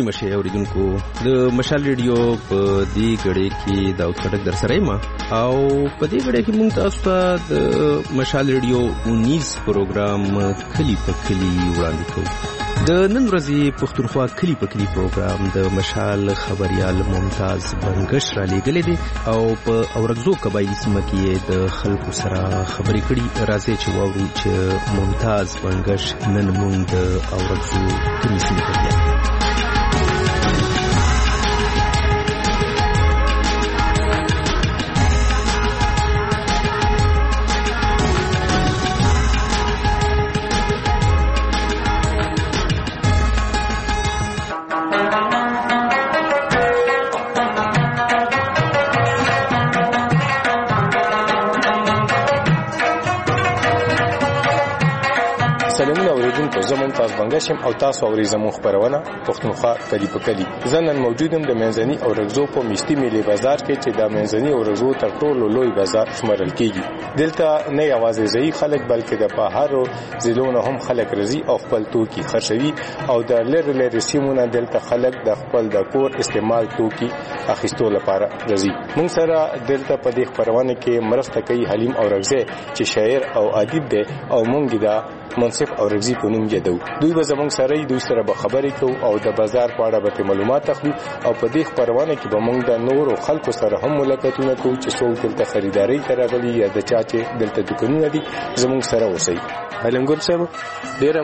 نیمه شی اوریدونکو د مشال ریډیو په دې غړې کې دا اوسړک در سره ما او په دې غړې کې مونږ تاسو ته د مشال ریډیو 19 پروګرام کلی په کلی وړاندې کوو. د نن ورځې پښتونخوا کلی په کلی پروګرام د مشال خبريال ممتاز بنگش را لېږلې دي او په اورګزو قبایلی سیمه کې د خلکو سره خبرې کړي. راځي چې واورو چې ممتاز بنگش نن مونږ د اورګزو کلی سیمه کې ممتاز بنگشم او تاسو اوري زموږ خبرونه پښتونخوا کلی په کلی. زه نن موجودم د منځني اورګزو په میشتي میلې بازار کې چې د منځني اورګزو تر ټولو لوی بازار شمارل کیږي. دلته نه یوازې ځای خلک بلکې د بهرو ځلونو هم خلک راځي او خپل توکي خرڅوي او د لری سیمونو دلته خلک د خپل د کور استعمال توکي اخیستو لپاره راځي. موږ سره دلته په دې خبرونه کې مرسته کوي حلیم اورګزی چې شاعر او ادیب دی او موږ دا منصف اورګزی په نوم یادو. دوی به زموږ سره دوی سره به خبرې کوو او د بازار په اړه به معلومات اخلو او په دې خبرونه کې به موږ د نورو خلکو سره هم ملاقاتونه کوو چې څوک دلته خریداري کوي یا د چا چې دلته دکانونه دي زموږ سره اوسئ. علمګل صاحب ډیره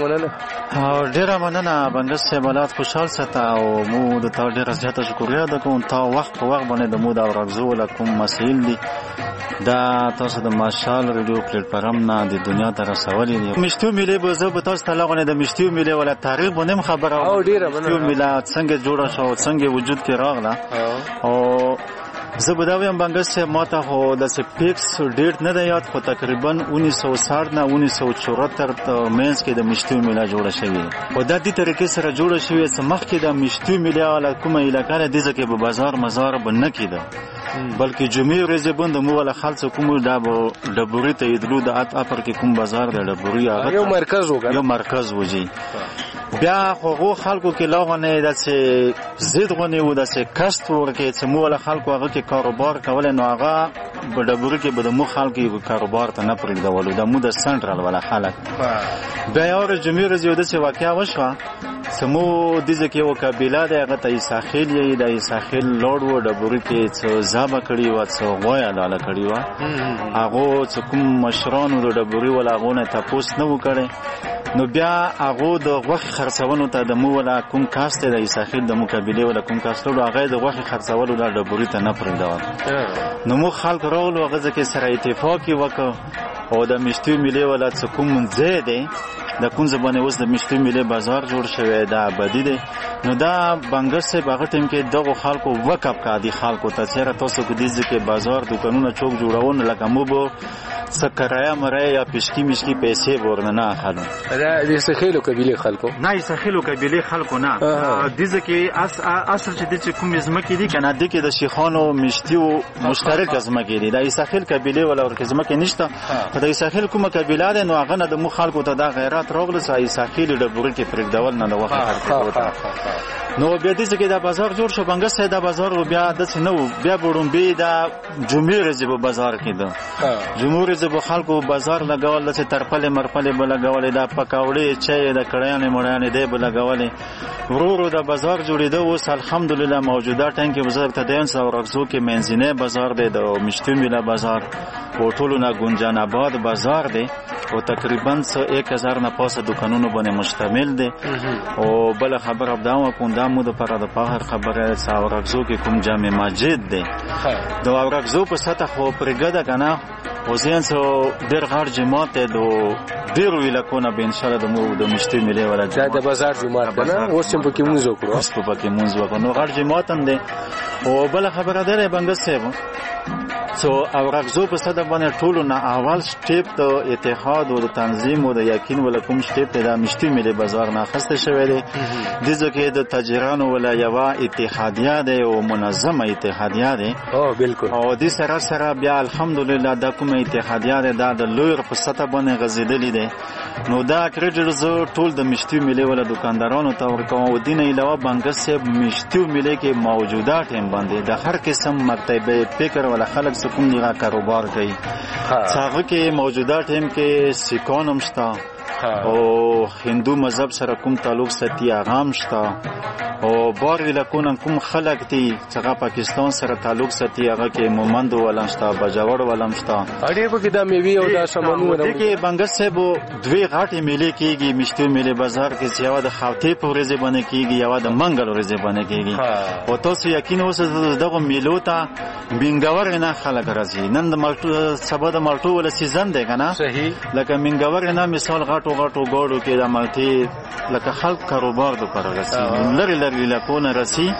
مننه بنگس صاحب حالات خوشحال ساته او مو د تا ډیره زیاته شکریا ده کوم تا وخت په وخت باندې د مو د اورګزو لکم مسائل دي دا تاسو د مشال ریډیو پلیټ فارم نه د دنیا ته رسولې دي. مشتو ملي به زه به تاسو ته لغونه د مشتو ملي ولا تاریخ باندې خبره او ډیره مشتو ملي څنګه جوړه شو څنګه وجود کې راغله او زه به دا وایم بنگس صاحب ماته خو د سپیکس ډیټ نه دی یاد خو تقریبا 1960 نه 1974 ته مینس کې د مشتو میله جوړه شوې او د دې طریقې سره جوړه شوې چې مخکې د مشتو میله ولا کومه علاقه د ځکه په بازار مزار بنه کېده بلکې جمعې ورځې بند مو ولا خالص کوم د ډبوري ته یدلو د اپر کې کوم بازار د ډبوري هغه یو مرکز وږي بیا خو خلکو کې لاغونه داسې زید غونې و داسې کشت ورکې چې مو ولا خلکو هغه کې کاروبار کول نو هغه په ډبوري کې به د مو خلکو کاروبار ته نه پرېږدولو د مو د سنټرال ولا خلک بیا یو جمعې ورځې داسې واقعیا وشوه سمو دزه کې یو قبیله ده هغه ته ساحل یې د ساحل لوړ و ډبوري کې څو زابه کړی و څو غویا لاله کړی و هغه څو کوم مشرانو د ډبوري ولا غونه تاسو نه وکړي نو بیا هغه د غوخي خرڅونو ته د مو ولا کوم کاست د ساحل د مقابله ولا کوم کاستو هغه د غوخي خرڅولو د ډبوري ته نه پرېږدو نو مو خلک راولو هغه ځکه سره اتفاق وکړ او د مشتو ملي ولا څه کوم ځای دی د کوم ځبانه اوس د مشتو ملي بازار جوړ شوی دا بدی دی نو دا بنگس صاحب هغه ټیم کې دغه خلکو وقف کړي خلکو ته چیرې تاسو کو دي چې بازار دکانونه چوک جوړونه لکه مو بو سکرایا مرای یا پشکی مشکی پیسې ورننه اخلو دا د سخیلو قبیله خلکو نه سخیلو قبیله خلکو نه دزه کې اصل چې د کوم ځمکې دي کنه د کې د شیخانو مشتیو مشترک ځمکې دي د سخیل قبیله ولا ورکه ځمکې نشته د سخیل کومه قبیله ده نو هغه د مو خلکو ته د غیرت راغله سای سخیل د بوري کې پرېږدول نه د وخت خرڅول نو بیا دې کې دا بازار جوړ شو بنگس صاحب دا بازار بیا د نو بیا برومبي دا جمعې ورځې په بازار کې ده جمعې ورځې په خلکو بازار لګول چې ترپلې مرپلې بل لګول دا پکاوړې چای د کړیانې مړیانې دی بل لګول ورورو دا بازار جوړېده اوس الحمدلله موجوده ټنګ کې بازار ته دین سو رغزو کې منځنی بازار دی د مشتو میله بازار او ټولو نه ګنجان آباد بازار دی او تقریبا 1000 نه پاسه دکانونو باندې مشتمل دی او بل خبر ابداو کوم د مو د پر د فخر خبره ساورغزو کې کوم جامع مسجد دی د اورغزو په سطح خو پرګه کنه او زین سو ډیر غړ جماعت دو ډیر ویلکونه به ان شاء الله د مو د مشتي ملي ولا د بازار جماعت نه اوس په کې مونږ وکړو اوس په کې مونږ وکړو نو غړ جماعت هم دی او بل خبره ده بنګ صاحب سو او رغزو په صد باندې ټولو نه اول سټیپ د اتحاد او د تنظیم او د یقین ول کوم سټیپ د مشتي ملي بازار نه خسته شوی دی د ځکه د تاجرانو ولا یو اتحادیه ده او منظمه اتحادیه ده او بالکل او د سره سره بیا الحمدلله د کوم اتحادیه ده د لویر په سطح باندې غزیدلې ده نو دا کریډټ زو ټول د مشتي ملي ولا دکاندارانو ته ورکوم او دینه علاوه بنګ صاحب مشتي ملي کې موجوده ټیم باندې د هر قسم مکتبه فکر ولا خلک کوم نیغه کاروبار کوي څنګه کې موجوده ټیم کې سیکونم شتا او هندو مذهب سره کوم تعلق ستي اغام شتا او بار ویلکون کوم خلک دي څنګه پاکستان سره تعلق ستي هغه کې مومند ولنشتا بجاور ولنشتا اړې په کې د میوي او د سمنو د کې بنګ صاحب دوی غاټي میلې کېږي مشتي میلې بازار کې چې یو د خاطې په ورځ باندې کېږي یو د منګل ورځ باندې کېږي او تاسو یقین اوسه دغه میلو ته منګور نه خلک راځي نن د مالټو سبا د مالټو ول سیزن دی کنه صحیح لکه منګور نه مثال غاټو ګاډو کې د مالټي لکه خلک کاروبار د پر راځي لری لکونه رسی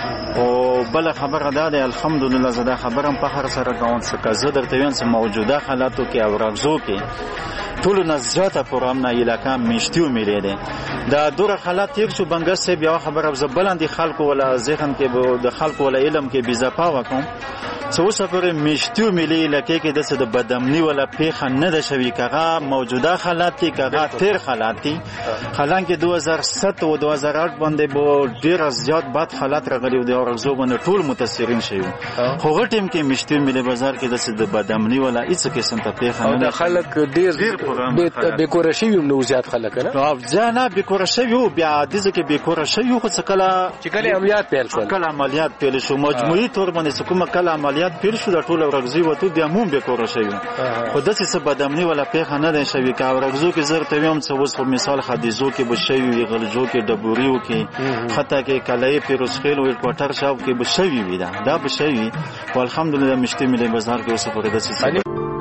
او بل خبره ده الحمدلله زده خبرم په هر سره کوم څه زه درته وایم چې موجوده حالاتو کې او راغزو کې ټول نزاته پرامنا علاقه مشتیو میلې ده دا دوره حالات یک شو بنګ صاحب یو خبره زبلندې خلکو ولا ذهن کې د خلکو ولا علم کې بيزپا وکم څو سفر مشتیو میلې لکه کې د بدامنی ولا پیخ نه ده شوی کغه موجوده حالات کې کغه تیر حالات دي حالانکه 2007 او 2008 باندې بو ډیر زیات بد حالات راغلي د اورزو باندې ټول متاثرین شوی خو غټیم کې مشتیو میلې بازار کې د بدامنی ولا هیڅ قسم ته پیخ نه ده خلک ډیر به کور شي نو زیات خلک نه او ځنه به کور شي بیا د ځکه به کور شي خو څه کله عملیات پیل شو کله عملیات پیل شو مجموعي تور باندې کومه کله عملیات پیل شو د ټول ورغزي وته بیا مون به کور شي خو د څه بدامنی ولا پیخ نه ده شوی کا ورغزو کې زر ته ویم څه وس مثال حدیثو کې بشوی غلجو کې ډبوریو کې حتی کې کلای پیروسخیل او کوټر شاو کې بشوی وی دا بشوی او الحمدلله مشتي ملي بازار کې اوسه پرې د څه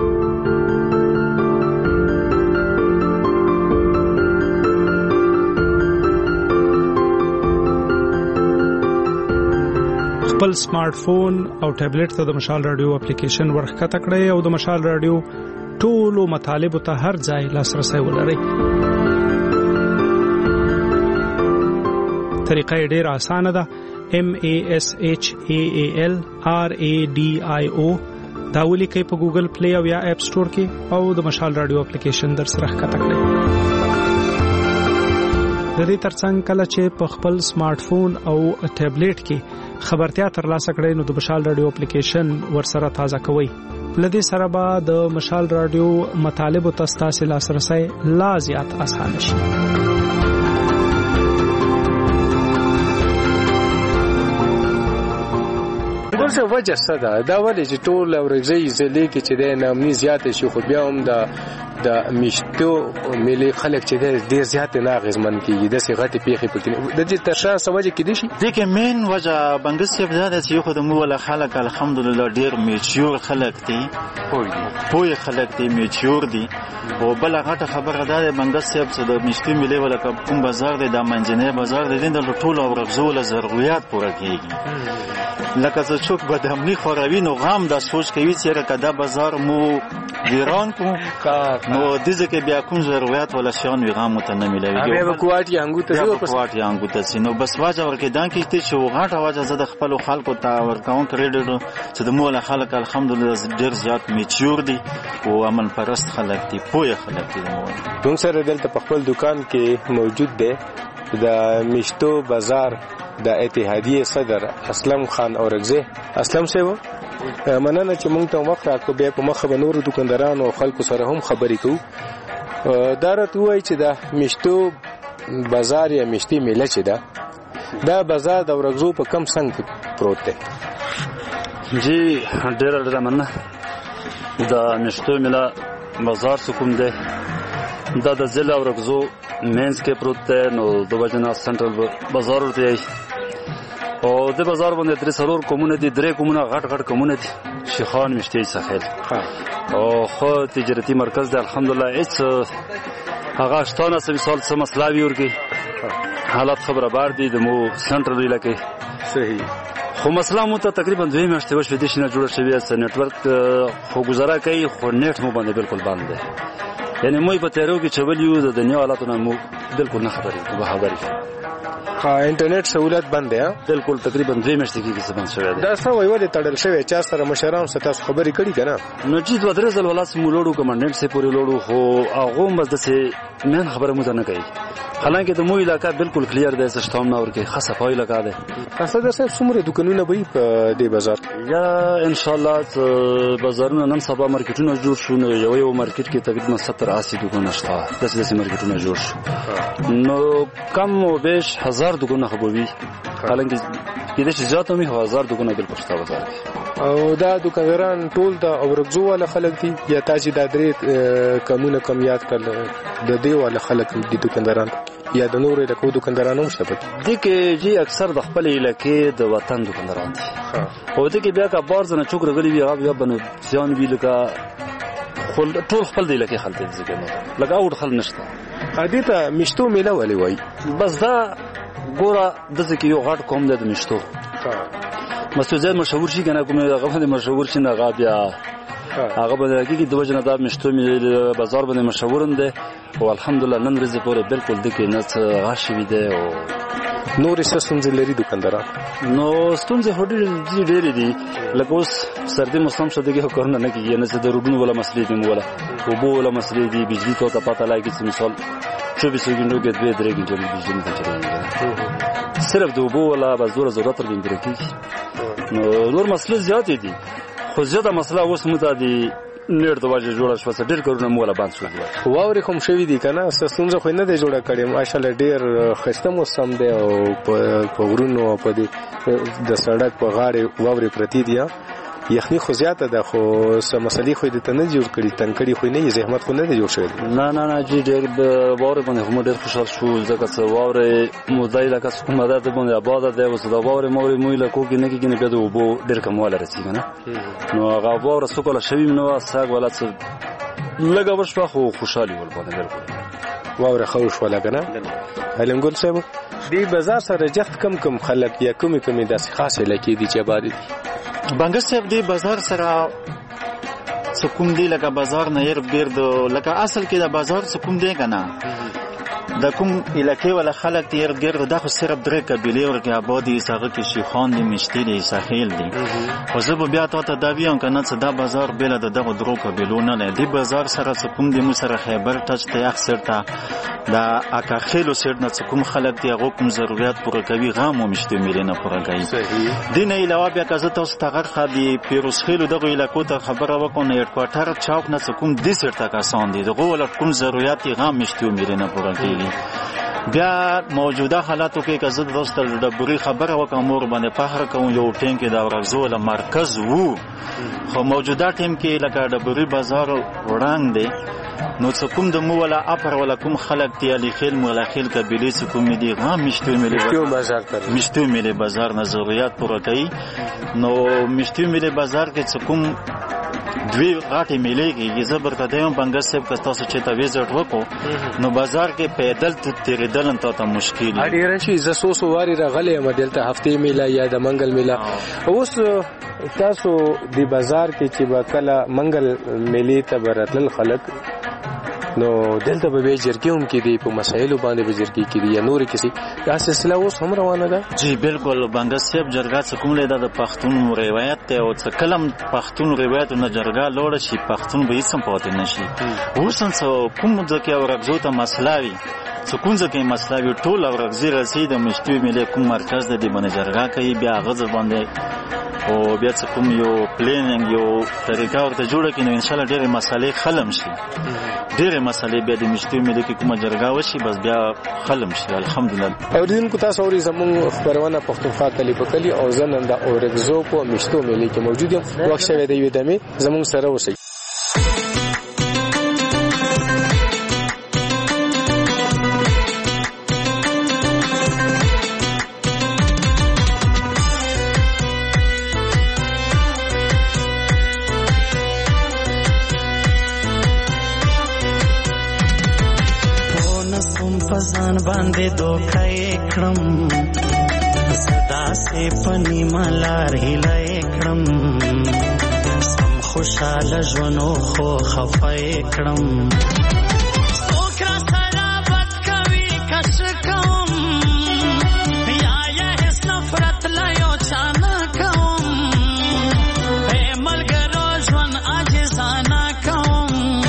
خپل سمارټ فون او ټابلیټ ته د مشال رادیو اپلیکیشن ورخکته کړئ او د مشال رادیو ټولو مطالب ته هر ځای لاسرسي ولرئ. طریقه ډېر اسانه ده. MASHAAL RADIO دا ولیکئ په ګوګل پلی او یا اپ سٹور کې او د مشال رادیو اپلیکیشن در سره ښکته کړئ. د دې ترڅنګ کله چې په خپل سمارټ فون او ټابلیټ کې خبرتیا ترلاسه کړئ نو د مشال رادیو اپلیکیشن ورسره تازه کوئ. لدې سره به د مشال رادیو مطالب او تاسو لاسرسي لا زیات اسانه شي. څه وجه څه ده دا ولې چې ټول ورځي ځلې کې چې د نامني زیات شي خو بیا هم د مشتو ملي خلک چې ډېر زیات نه غزمن کیږي د سي غټي پیخي پکې د دې ترشا سوجه کې دي شي د کې مين وجه بنګس کې زیاده چې خو د مو ول خلک الحمدلله ډېر میچور خلک دي پوي خلک دي میچور دي او بل غټه خبره ده بنګس کې چې د مشتي ملي ول کوم بازار دی د منځنۍ بازار دی د ټولو ورغزول ضرورت پوره کیږي لکه څوک بدامنی خوروي نو غام د سوچ کوي چې کدا بازار مو ویران کو نو د ځکه بیا کوم ضرورت ولا شان وی غام ته نه ملوي به کوټي انګو ته کوټي انګو ته نو بس واجه ورکه دان کې چې غاټه واجه زده خپل خلکو ته ورکاون کړل چې د مولا خلک الحمدلله ډیر زیات میچور دي او امن پرست خلک دي پوهه خلک دي. دوم سره دلته په خپل دکان کې موجود دی د مشتو بازار د اتحادیه صدر اسلم خان اورغزی. اسلم صاحب مننه چې مونږ ته وخت راکړو بیا په مخه به نور دکاندارانو او خلکو سره هم خبرې کوو. دا راته وایي چې د مشتو بازار یا مشتي میله چې ده دا بازار د اورغزو په کم څنګ پروت دی؟ جی ډېره مننه. د مشتو میله بازار څه کوم دی دا د ضلع اورغزو مینس کې پروت دی نو د وجنا سنټرل بازار ورته یي او د بازار باندې درې څلور کومونه دي درې کومونه غټ کومونه دي شیخان مشتي ساحل او خو تجارتي مرکز دی الحمدلله هیڅ هغه شتونه مثال څه مسلاوي ورګي حالات خبره بار دي د مو سنټرل علاقې صحیح خو مسله مو ته تقریبا 2 میاشتې وشوې د شنه جوړه شوې است نتورک خو گزاره کوي خو نیټ مو باندې بالکل بند دی یعنی مو په تیرو کې چولیو د دنیا حالاتونه مو بالکل نه خبرې به خبرې انټرنیټ سہولت بند دی بالکل تقریبا 2 میاشتې کې څه بند شوی دی دا څه وایي ولې تړل شوی چا سره مشران سره تاسو خبرې کړي کنه نو چې 2-3 ځل ولاسم لوړو کمانډنټ سي پورې لوړو خو هغه بس دسه مین خبره مو نه کوي حالانکه د مو علاقہ بالکل کلیر دی سیستم نه ورکه خاصه پای علاقہ دی تاسو د څومره دکانونه به په دې بازار یا ان شاء الله بازارونه نن سبا مارکیټونه جوړ شو نو یو مارکیټ کې تقریبا 70-80 دکانونه شته داسې مارکیټونه جوړ شو نو کم او بیش 1000 دکانونه خبوي حالانکه کله چې زیاته می 1000 دکانونه بالکل شته بازار او دا دکانداران ټول د اورګزو ولا خلک دي یا تاسو د درې کمونه کم یاد کړل د دې ولا خلک دي دکانداران یا د نورو د کو دکاندارانو مشته پد دي کې جی اکثر د خپل علاقې د وطن دکانداران دي او دي کې بیا کا بار زنه چوک رغلی بیا بنو ځان وی لکه ټول خپل دی لکه خلک دي ځګنه لکه اور خل نشته حدیثه مشتو میله ولي وای بس دا ګوره د ځکه یو غټ کوم د مشتو مسعود مشهور شي کنه کومه هغه مشهور شي نه غابیا هغه به دغه د وجنه دا مشتو بازار باندې مشهور دی او الحمدلله نن ورځ پورې بالکل د کې نه غاشي دی او نور څه ستونزې لري دکانداران نو ستونزې هډې ډېرې دي لکه اوس سردي موسم شته دغه کارونه نه کیږي نه څه د روډونو ولا مسلې دي مولا او بو ولا مسلې دي بجلی ته پته لګي چې مثال 24 غنټو کې 2-3 غنټې بجلی ته چلېږي صرف د بو ولا بازور ضرورت لري کیږي نو نور مسلې زیات دي خو زیاته مسله اوس متادي نیر د واجه جوړه شو ډېر کارونه مولا باندې شو واوري کوم شوی دي کنه ستونزه خو نه دی جوړه کړې ماشاءالله ډېر خسته موسم دی او په غرونو په دې د سړک په غاړه واوري پرتی دي یخني خو زیاته ده خو سم مسلې خو دې ته نه جوړ کړي تنکړي خو نه زحمت خو نه دی جوړ شوی نه جی ډېر واوري باندې هم ډېر خوشاله شو ځکه چې واوري مودای لکه کوم عادت باندې آباد ده اوس دا واوري موري مویل کو کې نه کې نه بده وبو ډېر کمواله رسیږي نه نو هغه واوري سکوله شوی نو ساګ ولا څه لګا ورشو خو خوشالي ول باندې بالکل واوري خوش ولا کنه علم ګل صاحب دی بازار سره جخت کم خلک یا کومي داسې خاصه لکې دي چې آباد دي بنګس صاحب دی بازار سره سکوم دی لکه بازار نه ير بیرد لکه اصل کې د بازار سکوم دی کنه د کوم علاقې ولا خلک تیر ګرد د خو صرف درې قبيله ورګه آبادی ساغه کې شیخان دي مشتي دي ساحل دي خو زه به بیا ته دا بیان کنه چې دا بازار بل د دغه درو قبيلو نه نه دی بازار سره سکوم دی مو سره خیبر ټچ ته اکثر ته دا اکا خېلو سر نه کوم خلک دی هغه کوم ضرورت پوره کوي غام او مشتي ملي نه پوره کوي دین علاوه بیا که زه تاسو ته غر خدي پیروز خېلو دغه علاقو ته خبره وکړم هډ کوارټر چوک نه کوم دي سر ته کسان دي دغه ول کوم ضرورت غام مشتي ملي نه پوره کوي بیا موجوده حالاتو کې که زه دوست د بری خبره وکم مور باندې فخر کوم یو ټیم کې دا ورزو له مرکز وو خو موجوده ټیم کې لکه د بری بازار وړاندې دی نو څه کوم د مو ولا اپر ولا کوم خلک دی علی خیل مولا خیل قبیله څه کوم دی غام مشتو ملي بازار نظریات پوره کوي نو مشتو ملي بازار کې څه کوم دوی غاټي مليږي زبرته دیم بنګس صاحب که تاسو چې ته ویزټ وکړو نو بازار کې پیدل تیریدل ته مشکل دی ډیر شي ز سوسو واری راغلې مدلته هفته میلا یا د منګل میلا اوس تاسو دی بازار کې چې وکړه منګل میلې ته برتل خلک نو دلته به جرګوم کې دی په مسایلو باندې به جرګي کې دی یا نور کسی دا سلسله اوس هم روانه ده جی بالکل بنګس صاحب جرګه څه کوم لیدا د پښتون روایت ته او څه کلم پښتون روایت نه جرګه لوړ شي پښتون به هیڅ پاتې نشي اوس کوم ځکه ورغزو ته مسلاوي سکون ځکه مسلاوي ټول ورغزي رسید مشتوي ملي کوم مرکز د دې باندې جرګه کوي بیا غزه باندې او بیا څه کوم یو پلانینګ یو طریقه ورته جوړه کینو ان شاء الله ډېرې مسالې خلم شي ډېرې مسالې بیا د مشتوي ملي کې کومه جرګه وشي بس بیا خلم شي الحمدلله اوریدونکو تاسو اوري زموږ خبرونه پښتونخوا کلی په کلی او زنن د اورګزو په مشتو ملي کې موجود یم وخت شوی دی ودمه زموږ سره اوسئ فزان باندې دوکای کړم صدا داسې پنی ملار هیله کړم سم خوشاله ژوند خو خفه کړم څوک را سره بد کوي کش کوم یا هیڅ نفرت له یو چا نه کوم ملګرو ژوند عاجزانه کوم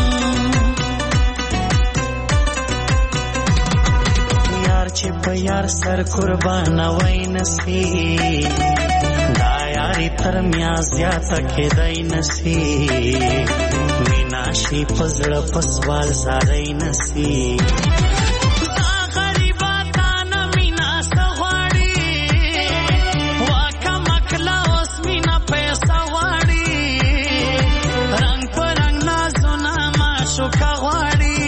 یار چې په یار سر قربان وای نسی دا یاری تر میا زیاته کېدای نسی مینا شي پزړه پسوال زارای نسی دا غریبا دانا مینا سغواړي واکه مکلا اوس مینا پیسا واړي رنگ پر رنگ نازونه ما شوکا غواړي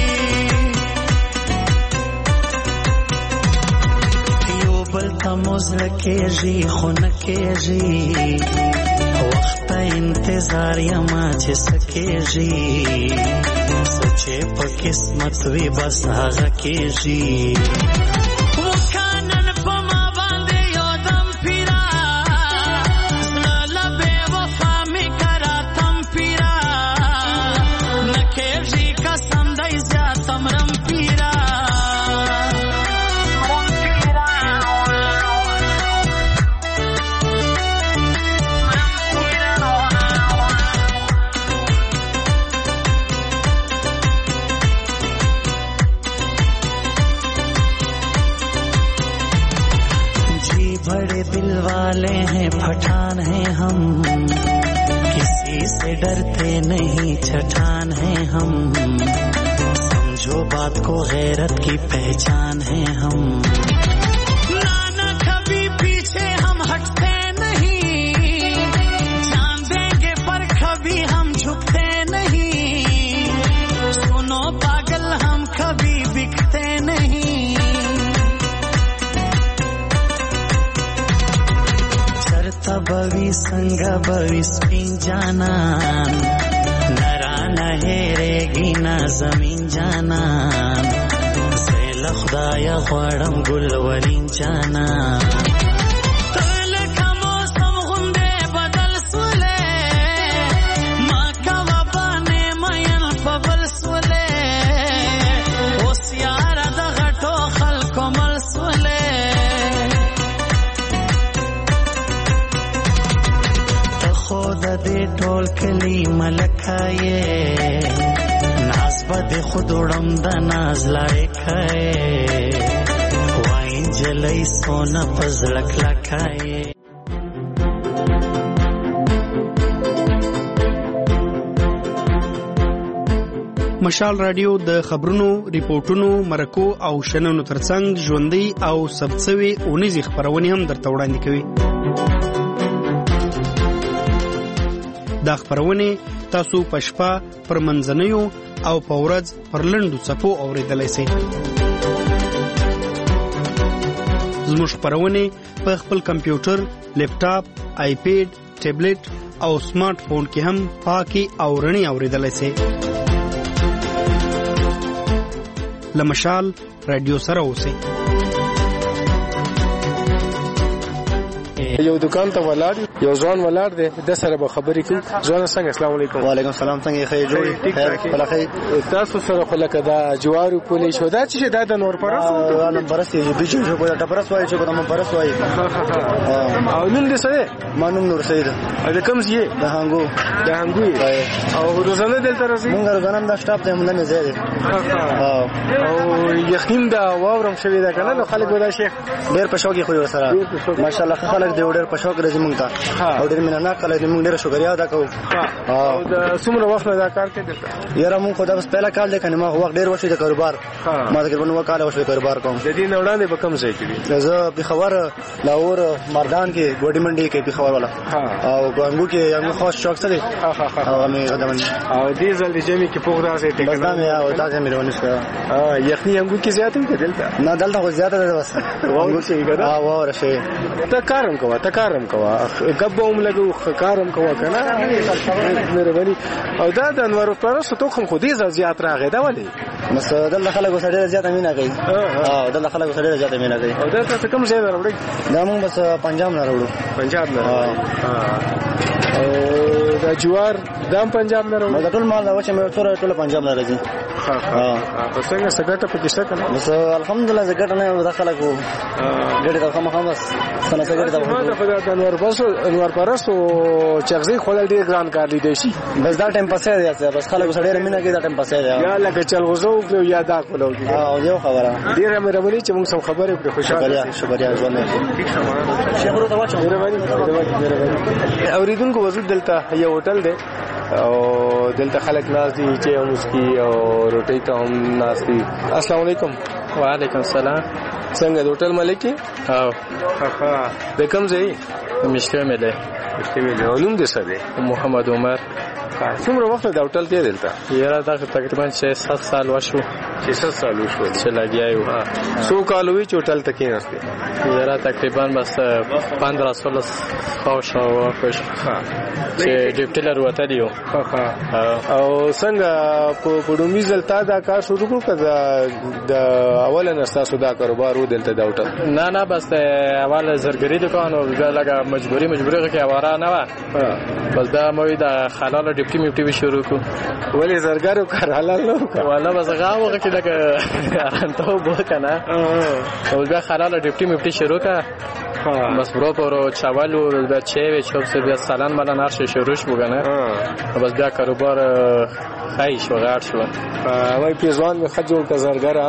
موزل کېږي خو نه کېږي وخت انتظار یما چې سکېږي سچې په قسمت وي بس هغه کېږي وکانن په ما باندې یو دم پیرا زړه بې وفا مې کرا تم پیرا نه کېږي قسم دی زیات امرم پیرا बड़े दिल वाले हैं पठान हैं हम किसी से डरते नहीं छठान हैं हम समझो बात को गैरत की पहचान हैं हम नाना कभी पीछे हम हटते नहीं जान देंगे पर कभी हम झुकते नहीं सुनो पागल हम कभी बिकते नहीं बवी संग बवी स्पिन जाना नरा नहेरेगी ना जमीन जाना زیل خدای غواړم ګل ولین جانا تلک موسم غوندې بدل سولې ما کوا باندې مین په بل سولې اوس یار د غټو خلکو مل سولې خود دې ټول کلی ملکایې ناز بده خود وړم د ناز لایکایې وای جلای سونا پزړک لکایې مشال رادیو د خبرونو، ریپورتونو، مرکو او شننو ترڅنګ ژوندۍ او ثبتسوي اونیزې خبرونه هم درته وړاندې کوي. دا خبرونه تاسو په شپه پر منځنیو او په ورځ پر لنډو څپو اوریدلای شئ. زموږ خبرونه په خپل کمپیوټر، لیپټاپ، آیپیډ، ټابلیټ او سمارټ فون کې هم پاکي او رڼي اوریدلای شئ. لمشال رادیو سره اوسئ. یو دکان ته ولاړ یو ځوان ولاړ دی د سره به خبرې کوي. ځوان څنګه؟ السلام علیکم. وعلیکم السلام. څنګه یې؟ خیر جوړ خیر. تاسو سره خو لکه دا جوارو پولی شو دا چې دا د نور پرس نو پرس یې بيجو شو دا پرس وایي چې کوم پرس وایي. او نن دې سره ما نوم نور سید. ا دې کوم ځای؟ د هانګو. د هانګو. او روزانه دلته راځي؟ مونږ روزانه د سټاپ ته مونږ نه ځای. او یقین دا واورم شوی دا کنه نو خلک ودا شیخ ډېر په شوق خو سره ماشاءالله خلک دې ډېر په شوق راځي مونږ ته او ډېر مینه کله دې مونږ ډېر شکریا ادا کوو. او د څومره وخت دا کار کوي دلته؟ یاره مونږ خو دا بس پهلا کال دی کنه ما وخت ډېر وشي د کاروبار ما تقریبا نو کال وشي کاروبار کوم. د دې وړاندې به کم ځای کې زه په خبر لاهور مردان کې ګوډی منډي کې په خبر والا او ګانګو کې یو خاص شوق سره او مې غدمن او دې ځل جمعي کې پوغ راځي ته بس دا مې او دا مې روانه شو. یخني انګو کې زیات دی دلته؟ نه دلته خو زیاته ده بس واو شي ګره. واو راشي ته کارم کوه ګب هم لګو کارم کوه کنه مهرباني او دا د انوار پرستو توخم خو دې زیات راغی دا ولې بس دلته خلکو سره زیات مینه کوي دلته خلکو سره زیات مینه کوي او دا څه کوم ځای راوړي دا موږ بس پنجاب نه راوړو پنجاب نه او دا جوار دام پنجاب نه راوړو دا ټول مال دا چې مې ټول پنجاب نه راځي په څنګه سګټه پکې شته کنه بس الحمدلله زګټه نه داخله کو ډېر دا کومه بس څنګه سګټه دا په انوار پرستو چغزي خولل ډېر ګران کار لیدي شي بس دا ټایم پاسه دی بس خلکو سره ډېر مینه کوي دا ټایم پاسه دی یا لکه چل غزو او یا دا کولو دي او یو خبره ډېر مهرباني چې موږ سم خبرې پر خوشاله شکریا ژوند شهرو ته واچو مهرباني اوریدونکو وزود دلته یو هوټل دی او دلته خلک ناز دي چې هم اسکی او روټي ته هم ناز دي السلام علیکم وعلیکم السلام څنګه د هوټل مالک او د کوم ځای مشته مې ده علوم دې څه دی محمد عمر څومره وخت د هوټل کې دلته یاره دا تقریبا 6-7 سال وشو 6 سال وشو چې لګیا یو څو کال وی چې هوټل ته کې نسته یاره تقریبا بس 15-16 خاصه واپس چې ډیپټلر وته دیو او څنګه په پډومي زلتا دا کار شروع کړ کړه د اول نه تاسو دا کاروبار و دلته دا هوټل نه بس اول زرګری دکان او لګه مجبوری کې اواره نه و بس دا مې دا حلال ډیپټي میټي شروع کو ولې زرګرو کار حلال نه ولا بس غاوغه کې لګه ارانته وو کنه او بیا حلال ډیپټي میټي شروع کا بس برو چاولو بیا چه چوب سه بیا سالان مالان هر شي شروع شو کنه بس بیا کاروبار خایش و غار شو وای پیزوان می خجول کا زرګرا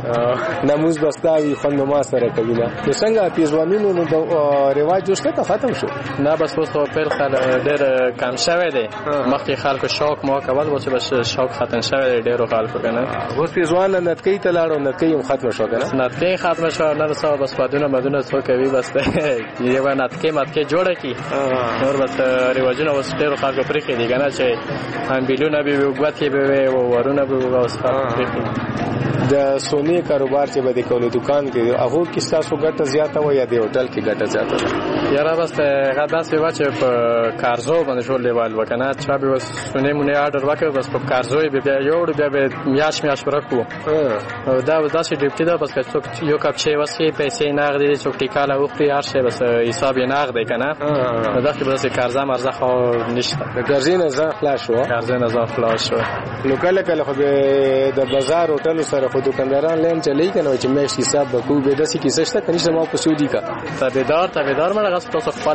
نماز بستاوی خوند ما سره کوي نه څنګه پیزوانینو نو رواج جوړه ته ختم شو نه بس اوس په پیل خل ډېر کم شوه دی مخکې خلکو شوق مو کول و چې بس شوق ختم شوه دی ډېر خلکو کنه اوس پیزوان نه نتکې تلاړو نتکې ختم شو کنه نتکې ختم شو نه سو بس پادونه څو کوي بس یو نتکې جوړه کی نور بس رواجونه اوس ډېر خلکو پرې کې دي کنه چې هم بیلونه به وګوت به ورونه به اوس د سونی کاروبار چې به د کولو دکان کې هغه کې تاسو ګټه زیاته و یا د هوټل کې ګټه زیاته ده یاره بس غدا سی واچ په کارزو باندې شو لیوال وکنه چې به سونی مونږه آرډر وکړ بس په کارزو به یو بیا به میاش ورکو دا داسې ډیپټي دا بس یو کپ چې وسې پیسې نغدي څوک ټیکاله وختي هر شی بس حساب یې نغدي کنه دا کې بس کارزه مرزه خو نشته کارزه نه خلاص شو نو کله خو د بازار هوټل سره خو دکانداران لین چلی کنه چې مې حساب وکړو به داسې کیسه شته کني چې ما په سعودي کا تابعدار مړه غس تاسو خپل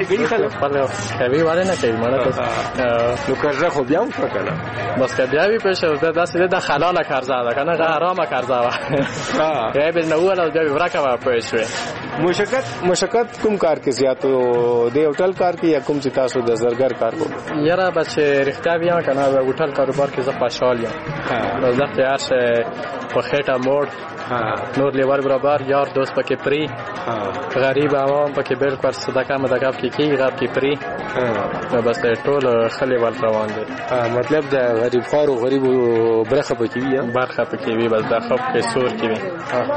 کوي واره نه کوي مړه تاسو نو کارزه خو بیا هم وکړه بس بیا وی پېښه داسې د حلال کارزه ده کنه حرام کارزه وا یا به نو ولا بیا ورکا پېښه مشکل کوم کار کې زیاتو د هوټل کار کې یا کوم چې تاسو د زرګر کار کو یاره بچ رښتیا بیا کنه د هوټل کاروبار کې زه خوشحال یم زه تیار شه په خېټه موړ نور لیوار برابر یار دوست پکې پری غریب عوام پکې بالکل صدقه مدقه کې غاب کې پری بس ټول خلی ول روان دي مطلب د غریب خور او غریب برخه پکې وي برخه پکې وي بس د خپ کې سور کې وي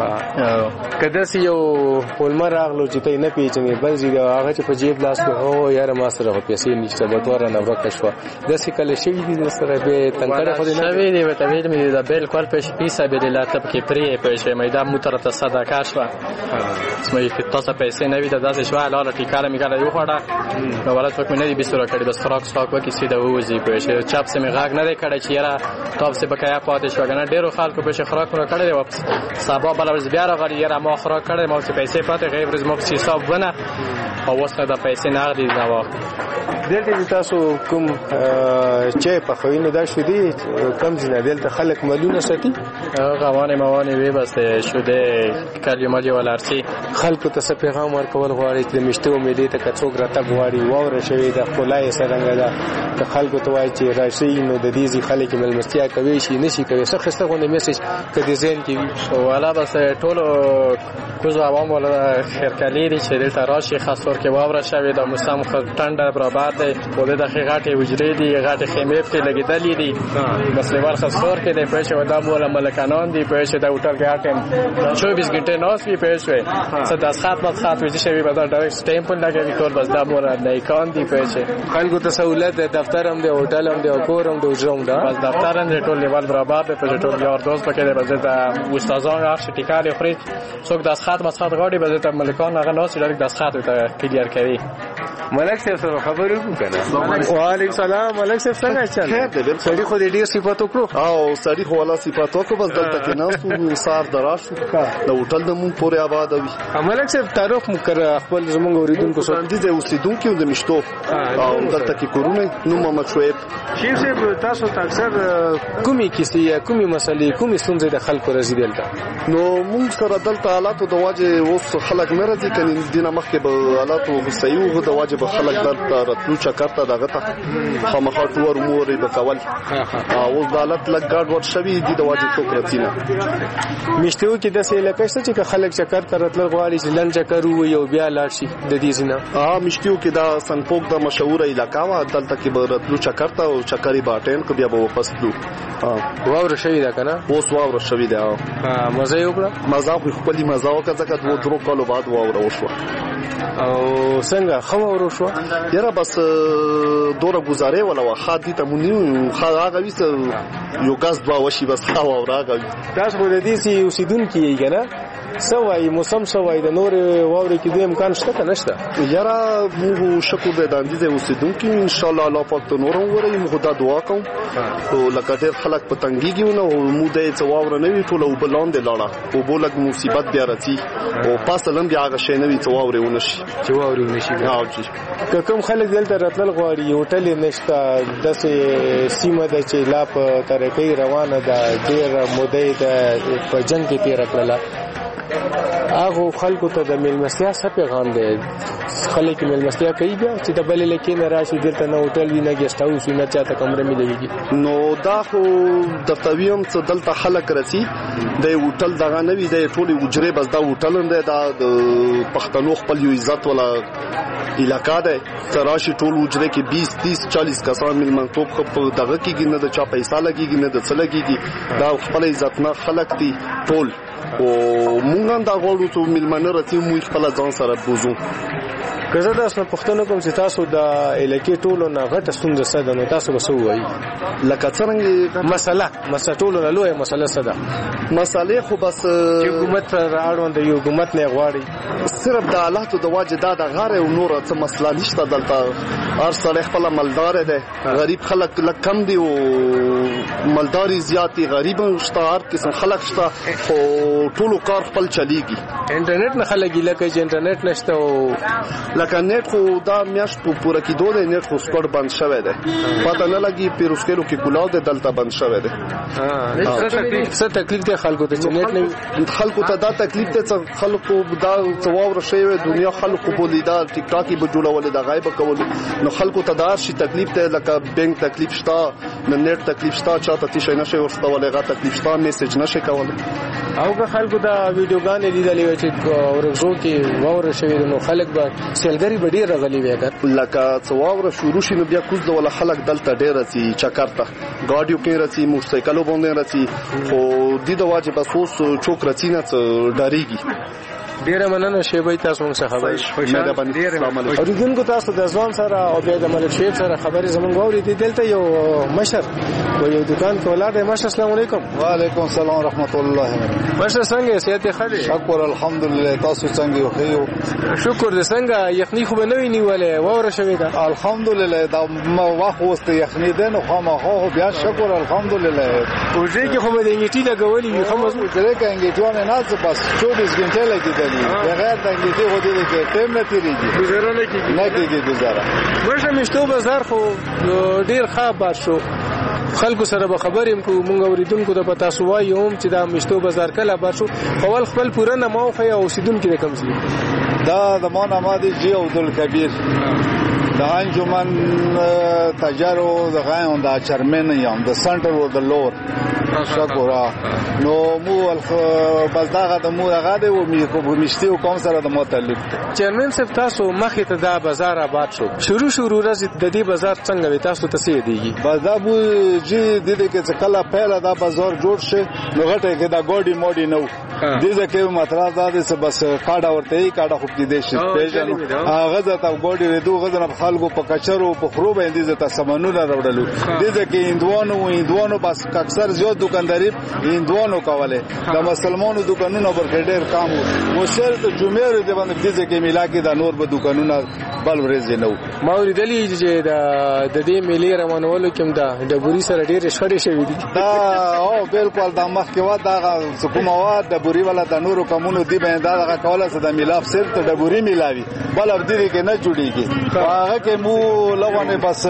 کله چې یو پولمر راغلو چې ته نه پیژنې بل زی هغه چې په جیب لاس کو هو یار ما سره پیسې نشته به تور نه ورکه شو د څه کله شي دي سره به تنکړه خو نه شوی دی به تبید مې د بالکل پیسې به لا تب کې پری پیسې مې دا موتر ته صدقه شو مې په تاسو پیسې نه وي د داسې شو حالا ټیکاله میګاله یو خړه نو ولات وکړ نه دي بسره کړي بس فراک ساک وکي سیده وځي پیسې چاپ سه مې غاګ نه کړي چې یاره تاسو به بقایا پاتې شو کنه ډیرو خلکو به خراک نه کړي واپس سبا بل ورځ بیا راغلی یاره ما خراک کړي ما چې پیسې پاتې غیر ورځ مو حساب ونه او وسه د پیسې نغدي دا واخ دلته تاسو کوم چې په خوینه دا شو دي کم ځنه دلته خلک ملونه ساتي غوانه وی بس شوده کلمه ولارسي خلکو ته پیغام ورکول غواړي چې مشته امیدې ته کڅوګ راته غواړي ووره شوی د خلای سرنګ دا ته خلکو ته وایي چې راشي نو د دې خلک ملمستیا کوي شي نشي کوي څه خسته غونډه میسج کدي زین کې والا بس ټولو کوز عوام ولا خیرکلي دي چې دلته راشي، خاص طور کې واوره شوې ده، موسم ټنډه برابر دی، خو د دغې غټې حجرې دي، غټې خیمې پکې لګېدلې دي، بسنیوال خاص طور کې دی. پوه شوې دا موله ملکانان دي، پوه شوې دا هوټل کې هر ټایم 24 ګنټې ناست وي، پوه شوې څه دستخط مدخط ویزې شوي به دا ډایرکټ سټیمپ لګوي ټول، بس دا موله نیکان دي. پوه شوې خلکو ته سهولت دی، دفتر هم دی، هوټل هم دی او کور هم دی، حجره هم ده، بس دفتر هم دی، ټول لیول برابر دی، پوه ټول یار دوست پکې دی، بس دلته استادان هر شي ټیکالې خوري، څوک دستخط مدخط غواړي بس دلته ملکان هغه ناست ډایرکټ دستخط ورته کلیر کوي. ملک صاحب سره خبرې وکړو کنه. وعلیکم السلام. ملک صاحب څنګه چل؟ سړي خو دې ډیر صفات وکړو. او سړي خو ولا صفات وکړو، بس دلته کې ناسو سار دراشو د هوټل د مون پورې آباد وي. ملک صاحب تعارف مو کړ خپل زمونږ اوریدونکو سره. دې اوسیدونکو د مشتو او دلته کې کورونه نو محمد شعیب. شیخ صاحب تاسو ته اکثر کومي کیسې کومي مسلې کومي ستونزې د خلکو راځي دلته؟ نو موږ سره دلته حالاتو د واجب اوس خلک نه راځي، کني دینه مخکې به حالاتو صحیح د واجب خلک دلته راتلو چکرته دغه ته خامخا ټور مورې به کول. اوس د حالت لږ ګډوډ شوي دي د واجب څوک راځي نه. مشتو کې داسې علاقه شته چې خلک چکر ته راتلل غواړي چې لنډ چکر وي او بیا لاړ شي د دې ځینه؟ مشتو کې دا سنپوک د مشهوره علاقه وا، دلته کې به راتلو چکر ته او چکرې باټین کو بیا به واپس تلو. واوره شوي ده کنه؟ اوس واوره شوي ده. مزه یې وکړه؟ مزه خو خپلې مزه وکړه ځکه 2 کالو بعد واوره وشوه. او څنګه خو واوره شو؟ یاره بس دوره گزارې ولا واخا دي ته مونږ هغه ویس یو غاز دوا وشي بس هوا وراغوي. تاسو په دې سي اوسیدونکو یې کنه سوای موسم سوای د نور واوري کې د امکان شته کنه نشته؟ یاره موږ شکر دې داندې اوسیدونکو ان شاء الله الله پاک ته نور ورې موږ دا دعا کوم او لکه ډېر خلک په تنګيږي نو موږ دې څواور نه وی ټول او بلاند لاړه او بولګ مصیبت بیا راځي او پاسلم بیا هغه شي نه وی څواور ونشي چې واوري ونشي. ها جی کوم خلک دلته راتل غواړي هوټل نشته دسه سیمه د چې لا په طریقې روانه ده ډېر مودې ده په جنگ کې تیر کړله هغه خلکو ته د ملمستیا څه پیغام دی؟ خلک ملمستیا کوي بیا چې د بلې لکې نه راشي دلته نه هوټل وي نه ګیسټ هاوس وي نه چاته کمره ملېږي؟ نو دا خو د تویم څه دلته خلک راسي د هوټل دغه نه وي د ټولې وجرې بس دا هوټل نه دا د پښتنو خپل یو عزت ولا علاقہ ده تراشي ټول وجرې کې 20 30 40 کسان ملمنتوب خو دغه کېږي نه د چا پیسې لګيږي نه د څه لګيږي دا خپل عزت نه خلک دي ټول او مونږ دا غواړو چې ملمنه راځي موږ خپل ځان سره بوزو. که زه تاسو پوښتنه کوم چې تاسو د علاقې ټولو نه غټه ستونزه څه ده نو تاسو به څه وایي؟ لکه څنګه مسله ټولو نه لویه مسله څه ده؟ مسلې خو بس حکومت راړوند یو حکومت نه غواړي صرف د حالاتو د واجب د غاره او نور څه مسله نشته دلته هر څه خپل مالدار ده غریب خلک کم دي او مالداري زیاتی غریب شته هر قسم خلک شته او ټولو کار خپل چلیږي. انټرنیټ نه خلک لکه چې انټرنیټ نشته او لکه نت خو دا میاش په پوره کې دوه نت خو سپور بند شوی دی پته نه لګي پیروسکلو کې کولاو د دلته بند شوی دی. څه تکلیف دی خلکو ته چې نت نه خلکو ته دا تکلیف دی خلکو دا څواور شوی دنیا خلکو بولی دا ټیک ټاکی به جوړول دا غایب کول نو خلکو ته دا شي تکلیف دی لکه بانک تکلیف شته نت تکلیف شته چاته تیشه نشي ورسته ولغه تکلیف شته میسج نشي کول او که خلکو دا ویډیوګانې لیدلې چې ورغزو کې وور شوی نو خلک به سیلګری به ډیر غلي وکړ لکه څواور شروع شي نو بیا کوز د ول خلک دلته ډیر راځي چکرته ګاډیو کې راځي موټرسایکلو باندې راځي او د دې واجب اساس چوک راځي نه ډاریږي. ډیره مننه شیبای تاسو موږ خبرې خوشاله اوریدونکو تاسو د ځوان سره او بیا د ملک شیب سره خبرې زمونږ اورېدې دلته یو مشر و یو دکان کې ولاړ دی. مشر السلام علیکم. وعلیکم السلام ورحمت الله. مشر څنګه صحت ښه دی؟ شکر الحمدلله. تاسو څنګه یو؟ شکر دې څنګه یخني خو به نه ویني ولې وره شوې ده؟ الحمدلله دا ما واخ وست یخني ده نو خامخا بیا شکر الحمدلله. اوجه کې خو به د انګیټي لګولې وي خو مزه اوجه کې انګیټونه نه څه بس 24 غنټه لګیدل بغیر د انګلیسي غوډې کې ټیم نه تیریږي گزاره نه کیږي گزاره. ورشه مشتو بازار خو ډیر ښه بار شو خلکو سره به خبرې کوو مونږ اوریدونکو د پتا سو وایو چې دا مشتو بازار کله بار شو اول خپل پوره نه موخه او اوسیدونکو د کم سي دا د مانه ماده جی عبدالکبیر د انجمن تجارو د غاون د چرمن یم د سنټر او د لور شکورا نو مو بس داغه د مو هغه دی او می کو مشتي او کوم سره د متعلق چیرمن صاحب تاسو مخې ته دا بازار آباد شو شروع راځي د دې بازار څنګه وي تاسو ته څه دیږي بس دا بو جی د دې کې کله پهلا دا بازار جوړ شي نو غټه کې دا ګوډي موډي نو دې ځکه مطلب دا دی چې بس کاډه ورته یې کاډه خو کې دې شي پیژنو هغه ځته ګوډي ردو غزنه خلکو په کچرو په خرو باندې ځته سمنونه راوړلو دې ځکه هندوانو بس اکثر زیات دکانداري هندوانو کوله د مسلمانانو دکانونو پر ډېر کام وو سر ته جمعې دې باندې دې ځکه میلا کې د نور به دکانونه بل ورځ نه و ما ورېدلې چې د دې میلې روانولو کې د ډبوري سره ډېر شخړې شوې دي دا او بالکل د مخکې وا دا حکومت وا د بوري ولا د نورو کومونو دی باندې دا کوله چې د میلاف صرف ته ډبوري میلاوي بل اب دې کې نه جوړيږي هغه کې مو لغونه بس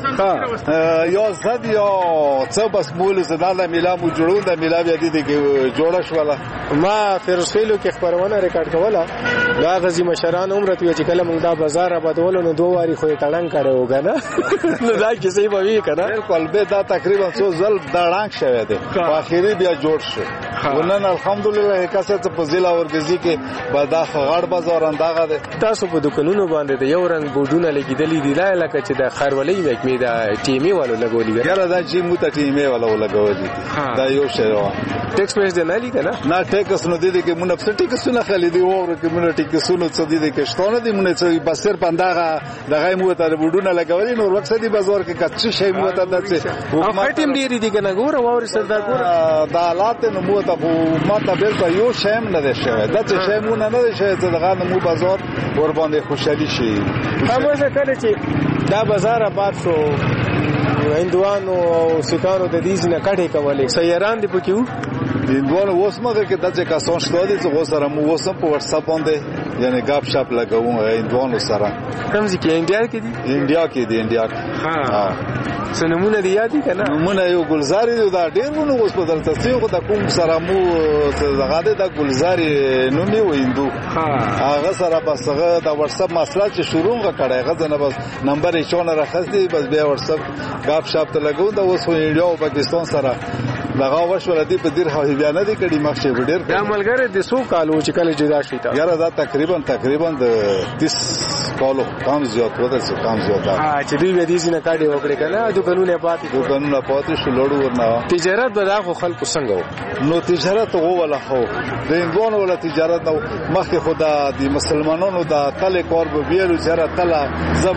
یو زد یو څه بس مول زدا د میلا مو جوړون د میلا بیا دې کې جوړه شوله ما فیروسفیلو کې خبرونه ریکارډ کوله دا غزي مشران عمر ته چې کله موږ دا بازار آبادولو نو دوه واری خو تړنګ کړو وګنه نو دا کیسې به وی کنه بالکل به دا تقریبا څو ځل دړنګ شوه دي په اخیری بیا جوړ شو ونن الحمدلله کاسه په ضلع ورګزي کې بادا غړ بازار انداغه ده تاسو په دکانونو باندې د یو رنگ بورډونه لګیدلې دي لکه چې د خیرولۍ محکمې د ټیمي والو لګولې یاره دا چې مو ته ټیمي والو لګولې دا یو شی و ټیکس پیسې نه لګا نه ټیکس نو دي کې مونږ په ټیکسونه خالي دی او کې مونږ ټیکسونه څه دي کې شتونه دي مونږ چې بس صرف انداغه دغه مو ته بورډونه لګولې نو وخت دي بازار کې کڅ شی مو ته دته حکومت ټیم ډیری دي کنه ګوره ووري سردا ګوره دا حالات نو مو ته ماته به یو شیم نه ده شوی دا چې شیمونه نه ده شوی چې دغه مو بازار ور باندې خوشحالي شي همغه کله چې دا بازار آباد شو هندوانو او سکانو د دې نه کټه کولې سیاران دي پکې وو هندوانو وسمغه کې د څه کسان شته دي چې غوسره مو وسم په واتس اپ باندې یعنی غاب شاپ لګوم هندوانو سره کوم ځکه انډیا کې دي انډیا ها سنمونه دی یادی کنه نمونه یو ګلزاري دا ډیرونه اوس په درته څو د کوم سره مو زغاده د ګلزاري نومي ویندو هغه سره بس هغه د واتس اپ مسله چې شروع کړه هغه نه بس نمبر یې چونه راخستي بس بیا واتس اپ غاب شاپ ته لګو دا اوس انډیا او پاکستان سره لغا وشول دي په دیر هغه بیان دي کړي مخشه ډیر دا ملګری د سو کالو چې کله جدا شي تا یاره دا تقریبا د 30 کالو کم زیات وته څه کم زیات چې دوی به دې نه کاډي وکړي کنه دکانونه پاتې شو لړو ورنه تجارت به دا خو خلکو څنګه نو تجارت وو ولا خو د انګون ولا تجارت نو مخکې خدا د مسلمانانو د تل کور به ویلو چې تل زب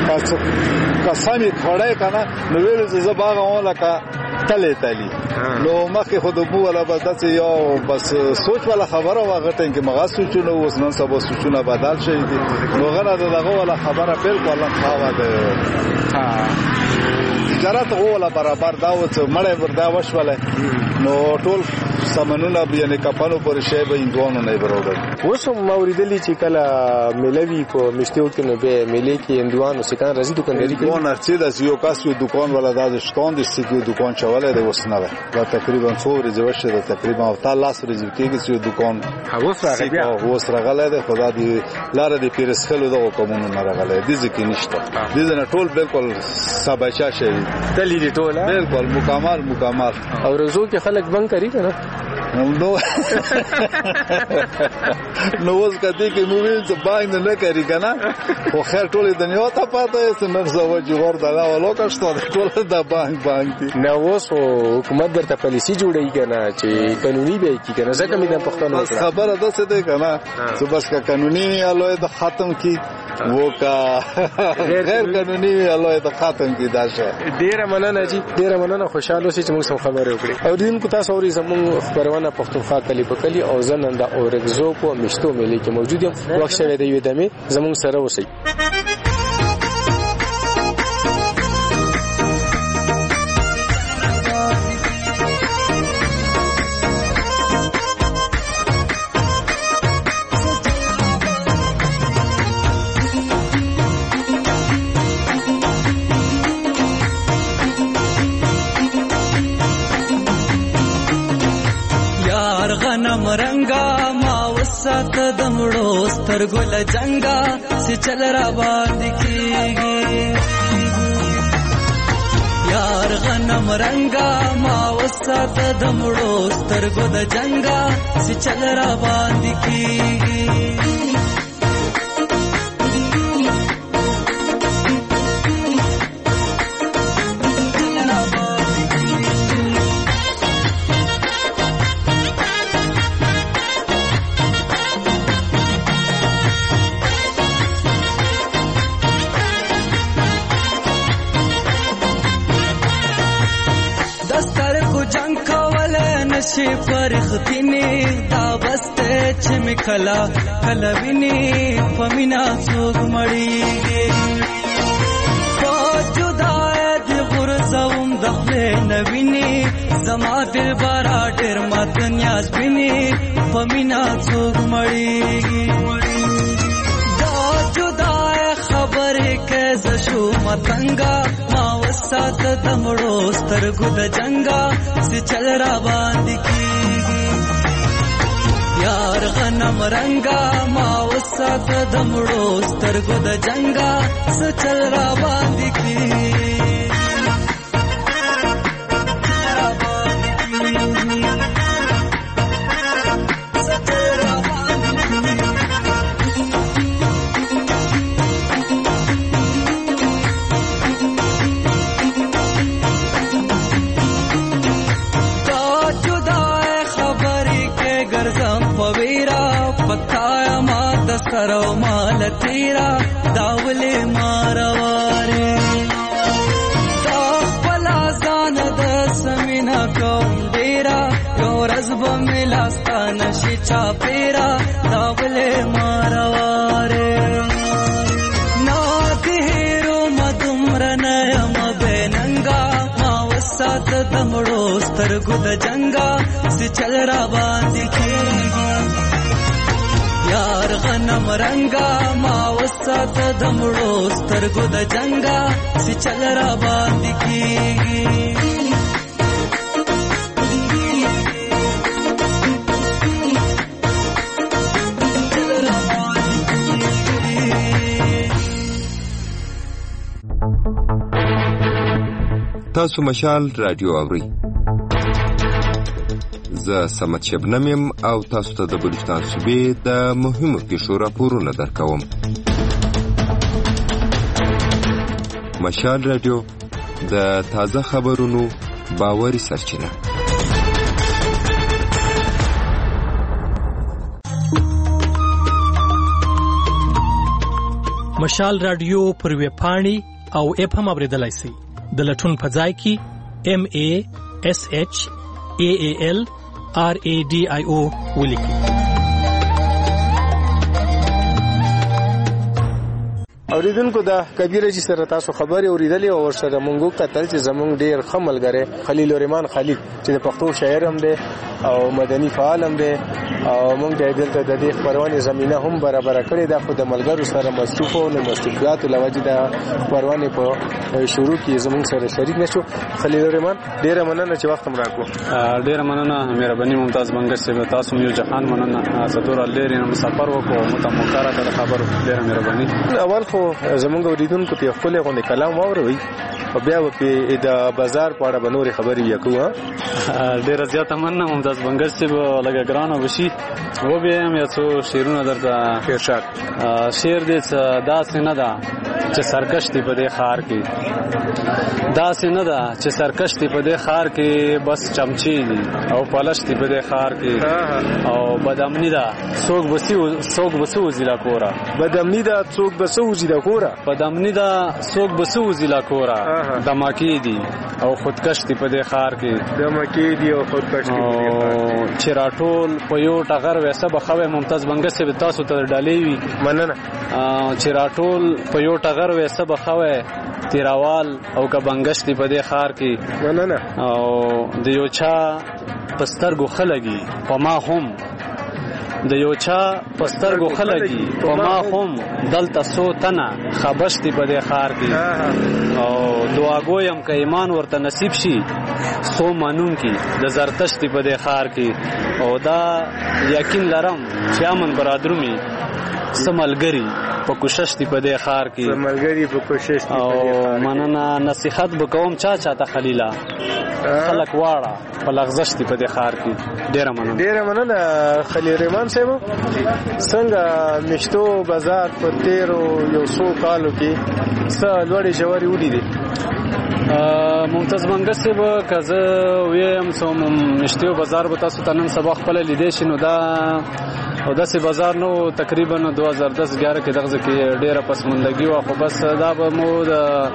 قسمی خړای کنه نو ویلو چې زباغه ولا کا تلی نو مخکې خود بو ولا بس یو بس سوچ ولا خبره واغټه کې مغا سوچونه اوس نن سبا سوچونه بدل شي نو غره دغه ولا خبره بالکل خاوه ده تجارت ولا برابر دا و چې مړې وردا وشوله نو ټول سمنونه یعنی کپانو پر شی به هندوانو نه برابر اوس موریدلی چې کله ملوي کو مشتیو کې نو به ملي کې هندوانو سکان راځي دکانداري کوي هندوان ارڅ د یو کس یو دکان ولا د شتون د سکیو دکان چواله د وسنه دا تقریبا 100 ورځې وشه د تقریبا او تعالی ورځې کېږي یو دکان اوس راغلی بیا اوس راغلی د خدا دی لار دی پیرسخلو د کومونو نه راغلی د ځکه نشته د نه ټول بالکل سبچا شي تلی دی ټول بالکل مکمل او روزو کې خلک بنک کوي کنه نو اوس کدی کې مووین څه باندې نه کوي کنه خو خیر ټول دنیا ته پاتې چې نن زو جوړ دلا ولو کښته ټول د بانک دي نو اوس حکومت درته پالیسی جوړی کنه چې قانوني به کی کنه ځکه مې د پښتنو خبره ده څه ده کنه چې بس کا قانوني الوی د ختم کی वो का غیر قانوني الله ته ختم کی داشه ډیره مننه جی ډیره مننه خوشاله شئ چې موږ سم خبرې وکړي او دین کو تاسو اوري زموږ خبرونه پښتونخوا کلی په کلی او زننده او رګزو په مشتو ملي کې موجود یم وخت شوه د یو دمه زموږ سره اوسئ وسات دمړو سترګو لجنګا سي چل را باندې کیږي یار غنم رنگا ما وسات دمړو سترګو د جنګا سي چل را باندې کیږي نشي فرختيني دا بسته چې مکلا کلا ویني پمینا څوک مړیږي فوجدای دي غرزوم دخله نویني زما دل بارا ډېر مات نیاز ویني پمینا څوک مړیږي دا جدای خبره کې زشو متنګا ما وسات دمړو سترګو د جنگا سي چل را باندې کیږي یار غنم رنگا ما وسات دمړو سترګو د جنگا سي چل را باندې کیږي سرو مال تیرا داوله مارواره تا پلا ځان د سمینا کوم ډیرا یو رزب ملاستا نشي چا پیرا داوله مارواره نا تهرو مدمرنه مبننګا ما وسات دمړو سترګو د جنگا سي چل را باندې کیږي یار غنم رنگا ما وسات دمړو سترګو د جنگا سي چل را باندې کیږي تاسو مشال رادیو اورئ زه سمت شبنم یم او تاسو ته د بلوچستان صوبې د مهمو پیښو راپورونه درکوم. مشال رادیو د تازه خبرونو باوري سرچینه. مشال رادیو پر ویب پاڼې او اپ هم اوریدلای شئ. د لټون په ځای کې MASHALRADIO ولیکئ. اوریدونکو دا کبیره چې سره تاسو خبري اوریدلې او ورسره مونږ کتل چې زمونږ ډیر خملګره خلیل الرحمن خلیل چې د پښتو شاعر هم دی او مدني فعال هم دی او مونږ د دلته د دې خبرونه زمينه هم برابر کړې ده. خو د ملګرو سره مصروفو او مصروفیات لوجه د خبرونه په شروع کې زمونږ سره شریک نشو. خلیل الرحمن ډیره مننه چې وخت مو راکو. ډیره مننه مهرباني ممتاز بنګر صاحب، تاسو یو جهان مننه. زدور لري نو مسافر وکړو متمکره د خبرو ډیره مهرباني. اول خو زمونږ اوریدونکو ته خپل غونډه کلام واوروي او بیا په د بازار په اړه بنوري خبرې وکړو. ډیره زیاته مننه ممتاز بنګر صاحب، لګا ګرانه وشي و به هم یو څو شیرونه درته ارشاد. شیر دې داسې نه ده چې سرکش دی په دې خار کې، داسې نه ده چې سرکش دی په دې خار کې بس چمچي دي او پلش دی په دې خار کې او بدامنی ده څوک بسو زیلا کورا، بدامنی ده څوک بسو زیلا کورا، بدامنی ده څوک بسو زیلا کورا، دماکی دي او خودکش دی په دې خار کې، دماکی دي او خودکش دی په دې خار کې. چراټول په یو ټغر وسه بخوي ممتاز بنګر صاحب تاسو ته ډالې وي مننه. چراټول په یو ټغر وسه بخوي تیراوال او کبنګش دی په دې خار کې مننه. او د یو چا پسترګو خلګي په ما هم د یو چا پسترګو خلګي او ما هم دلته سو تنه خبشتي په دې خار کې او دعاګویم که ایمان ورته نصیب شي سو مانون کې د زرتشتي په دې خار کې او دا یقین لرم چې امن برادرومي سملګری په کوشش دی په دې خار کې سملګری په کوشش دی او مننه نصيحت وکوم چا ته خلیلا خلک واړه په لغزش دی په دې خار کې ډیره مننه خلیل رحمان صاحب څنګه مشتو بازار په 13 یو څو کالو کې څه لوړې جواري ودی دي ممتاز منګس به کزه ویم سوم مشتو بازار به تاسو ته نن سبا خپل لیدې شنو دا او داسې بازار نو تقریبا 2010-11 کې دغه کې ډیره پسمندګي و خو بس دا به مو د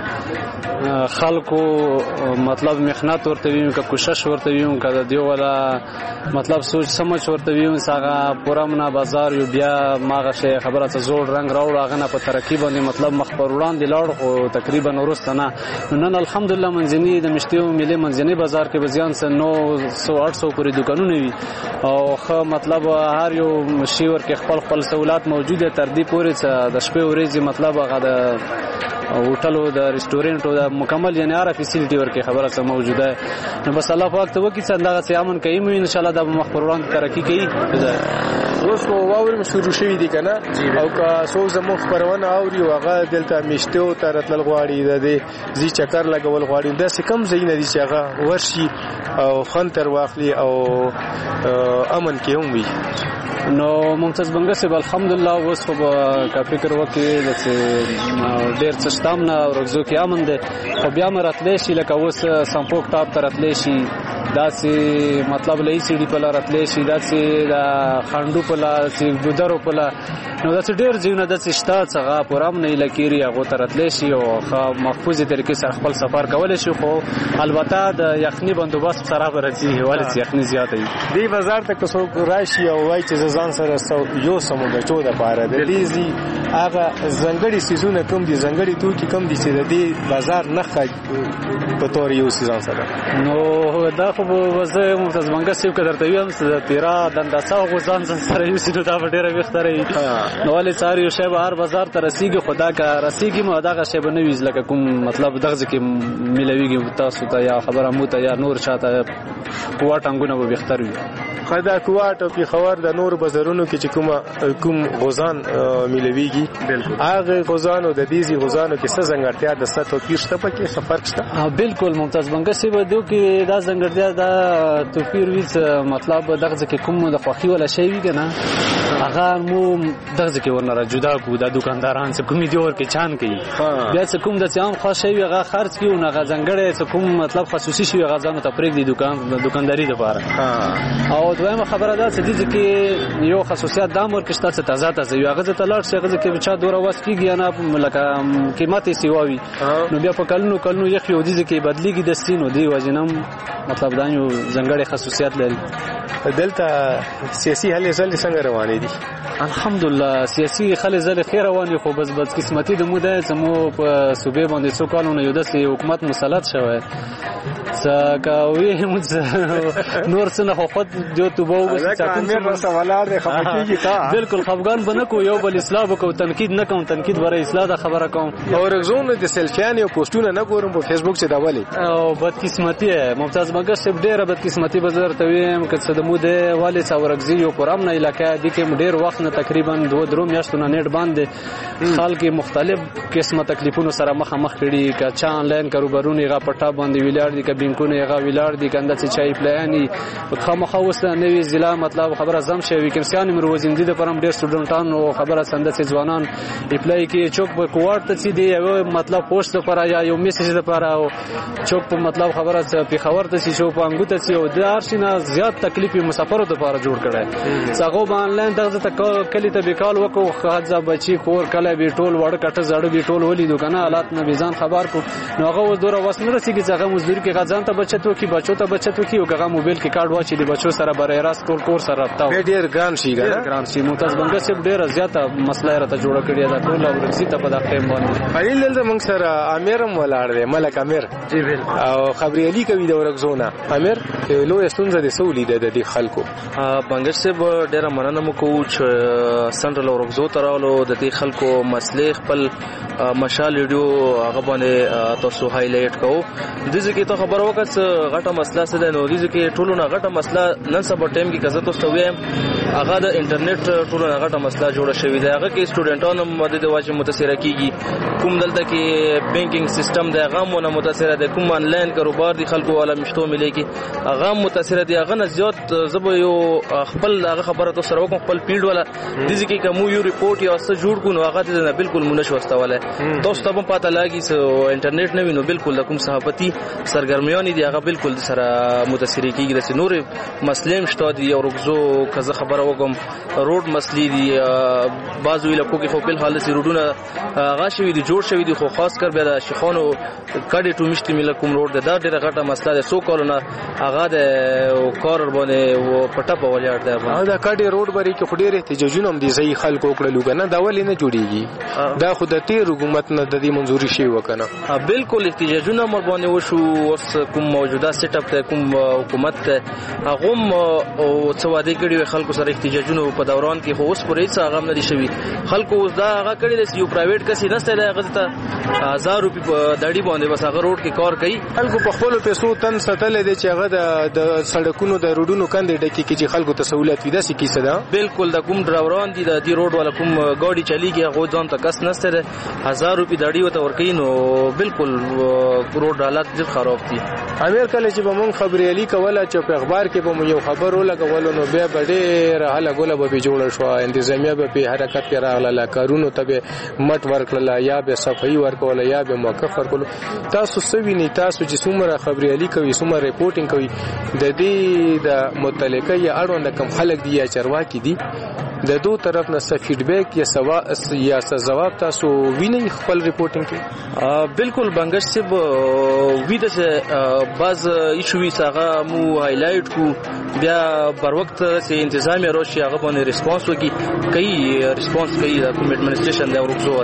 خلکو مطلب مخنت ورته ویم که کوشش ورته ویم که دیو ولا مطلب سوچ سمجھ ورته ویم ساغه پورا منا بازار یو بیا ماغه شی خبره ته زوړ رنگ راوړ غنه په ترقی باندې مطلب مخبر وړاندې لاړ خو تقریبا ورسته نه نن الحمدلله منځنی د مشتیو ملي منځنی بازار کې بزیان سه 900-800 پورې دکانونه وي او خو مطلب هر یو شیور کې خپل سہولات موجوده تر دې پورې د شپې ورځې مطلب هغه د هوټلو د ریسټورانټو د مکمل یعنی هر فیسیلیټي ورکه خبره سم موجوده نو بس الله پاک ته وکي څنګه چې امن کوي ان شاء الله د مخبران ترقی کوي اوس په واورم شروع شوی دي کنه او که څو زمو خبرونه اوري واغه دلته مشتو تر تل غواړي د دې زی چکر لګول غواړي د کم زین دي چې هغه ورشي او خنتر واخلي او امن کې هم وي نو ممتاز بنګس الحمدلله اوس خو کا فکر وکي د ډیر څه شتام نه ورغزو کې امن ده خو بیا مراتلې شي لکه اوس سمپوک ټاپ تراتلې شي داسې مطلب لې سي ډي په لارتلې شي داسې د خاندو په لاسي ګودرو په لا نو داسې ډیر ځینې داسې شتا څنګه پرام نه لکيري هغه تراتلې شي او محفوظه طریقې سره خپل سفر کولای شي خو البته د یخني بندوبست سره برسي ولې یخني زیاته دی بازار ته کوڅو راشي او وای چې ځان سره یو سمو بچو د پاره د لیزي هغه زنګړي سيزونه کوم دي زنګړي توکي کوم دي چې د دې بازار نه خج په تور یو سيزان سره نو دا خو وزه ممتاز منګس یو کډر ته ویم چې تیرا دنداسا غوزان سره یو سيزو دا ډیره وختره نو ولې ساری یو شی بهر بازار ته رسیږي خدا کا رسیږي مو دا شی به نویز لکه کوم مطلب دغه کې ملويږي تاسو ته یا خبره مو ته یا نور شاته کوټنګونه به وختره خدا کوټ او په خبر د نور بازارونو کې چې کوم غوزان ملويږي بالکل هغه غوزانو د دیزي غوزانو کې څه ځنګړتیا د ستو پیښته پکې سفر شته بالکل ممتاز بنګسي به دوی کې دا ځنګړتیا د توفیر ویڅ مطلب دغه کې کوم د خوخي ولا شی وي کنه هغه مو دغه کې ورنه جدا کو د دکانداران څخه کومي دی ور کې چان کوي بیا څه کوم د عام خاص شی هغه خرڅ کیو نه ځنګړې څه کوم مطلب خصوصي شی هغه ځانو ته پرېږ دي دکانداري لپاره او دویمه خبره ده چې دې یو خصوصیت د امر کې شته تازه یو هغه ته لاړ شي هغه کې بچا دوره واس کیږي نه ملکه قیمتي سیواوي نو بیا په کلونو یخ یو دي چې بدلیږي د سینو دی وجنم مطلب دا یو ځنګړې خصوصیت لري دلته سیاسي هلې ځلې څنګه روانې دي الحمدلله سیاسي خلې ځلې خیر روانې خو بس قسمتي د موده زمو په صوبې باندې څو کالونه یو د حکومت مسلط شوی سکاوی نور څنګه خو خود جو تو بو بس څنګه سوالات خبرېږي تا بالکل خفغان بنه کو یو بل اسلام کو تنقید نه کوم تنقید ورې اصلاح د خبره کوم او رغزون د سلفیان یو پوسټونه نه ګورم په فیسبوک چې دا ولي او بدقسمتي ممتاز مګر سب ډیره بدقسمتي بازار ته ویم که څه د موده والي څورغزي یو پرام نه علاقې د کې ډیر وخت نه تقریبا 2 میاشتونه نیټ باندې خلک مختلف قسمه تکلیفونو سره مخ کړي که چا انلاین کاروبارونه غا پټا باندې ویلار دي که بانکونه غا ویلار دي کنده چې چای پلاني خامخا وسته نوې ضلع مطلب خبره زم شوی کمسیان مروزندې د پرم ډیر سټوډنټانو خبره سند چې ځوانان اپلای کې چوک په کوارت ته دي یو مطلب پوسټ لپاره یا یو میسج لپاره او چوک په مطلب خبره په خبر ته شو په انګو ته او د ارشنه زیات تکلیف مسافرو لپاره جوړ کړي څنګه به انلاین دغه کلی ته بیکال وکړو خاصه بچي کور کله به ټول وړ کټه زړه به ټول ولې دوکانه حالات نه بيزان خبر کو نو هغه دوره وسنه رسیږي چې هغه مزدوري کې غځ ځان ته بچت وکي بچو ته بچت وکي او هغه موبایل کې کارت واچي د بچو سره برای راست ټول کور سره رابطه به ډیر ګران شي ګران شي ممتاز بنګر صاحب ډیر زیاته مسله راته جوړه کړې ده ټول ورسي ته په دغه ټیم باندې خلیل دلته موږ سره امیرم ولاړ دی ملک امیر جی ویل او خبري علي کوي د ورغزونه امیر لو استونزه د سولې د دې خلکو بنګر صاحب ډیر مننه مو کوو چې سنټرل ورغزو ترالو د دې خلکو مسلې خپل مشال ویډیو هغه باندې تاسو هایلایټ کوو د دې کې ته خبر وکړه غټه مسله څه ده نو د دې کې ټولو نه غټه مسله نن سبا ټیم کې کزه تاسو وایم هغه د انټرنیټ ټولو نه غټه مسله جوړه شوې ده هغه کې سټوډنټانو مدد واجب متاثر کیږي کوم دلته کې بانکینګ سیستم د هغه مو نه متاثر ده کوم انلاین کاروبار دي خلکو والا مشتو ملي کې هغه متاثر دي هغه نه زیات زبو یو خپل هغه خبره تاسو سره وکم خپل فیلډ والا د دې کې کوم یو ریپورت یا څه جوړ کو نو هغه نه بالکل منشو واستواله تاسو ته پته لاګي چې انټرنیټ نه وینو بالکل کوم صحافتي سرګرمیان دي هغه بالکل سره متاثر کیږي د نور مسلم شته دي او رغزو کزه خبره وکم روډ مسلې دي بعضو علاقو کې خو په حال سي روډونه هغه شوی دي جوړ شوی دي خو خاص کر بیا د شیخانو کډې ټو مشتي مل کوم روډ ده دا ډیره غټه مسله ده سو کولونه هغه د کار باندې و پټه په ولاړ ده دا کډې روډ بری کې خډيره احتجاجونه هم دي ځای خلکو کړلو کنه دا ولې نه جوړیږي دا خو د تیر حکومت نه د دې منځوري شي وکنه بالکل احتجاجونه مر باندې وشو اوس کوم موجوده سیټ اپ ته کوم حکومت ته هغه او څه واده کړي خلکو سره احتجاجونه په دوران کې خو اوس پرې څه هغه نه دي شوی خلکو اوس دا هغه کړي د یو پرایویټ کسي نسته دا هغه ته 1000 روپۍ په داړي باندې بس هغه روډ کې کار کوي خلکو په خپل پیسو تن ستل دي چې هغه د سړکونو د روډونو کندې ډکې کې چې خلکو ته سہولت وي دا سې کیسه ده بالکل د کوم ډرایوران دي د دې روډ والا کوم ګاډي چلیږي هغه ځان ته کس نسته 1000 روپۍ داړي وته ورکې نو بالکل روډ حالت ډېر خراب دي امیر کله چې به مونږ خبري علي کوله چې په اخبار کې به مو یو خبر ولګول نو بیا ډېر هله ګوله به جوړ شو انتظامیه به په حرکت کې راغله کارونو ته به مټ ورکړله یا به صفایي ورکول یا به موقف ورکول تاسو سوي نه تاسو چې څومره خبري علي کوي څومره ریپورتینګ کوي د دې د متعلقه یا اړوند کم خلک دي یا چرواکي دي د دوه طرف نه څه فیډبیک یا سوا یا جواب تاسو وینئ خپل ریپورتینګ کې بالکل بنګش صاحب ویده چې بعض ایشوی څنګه مو هایلایټ کو بیا بر وخت چې انتظامیه راشي هغه باندې ریسپانس وکي کوي ریسپانس کوي د کوم ایڈمنسټریشن د ورغزو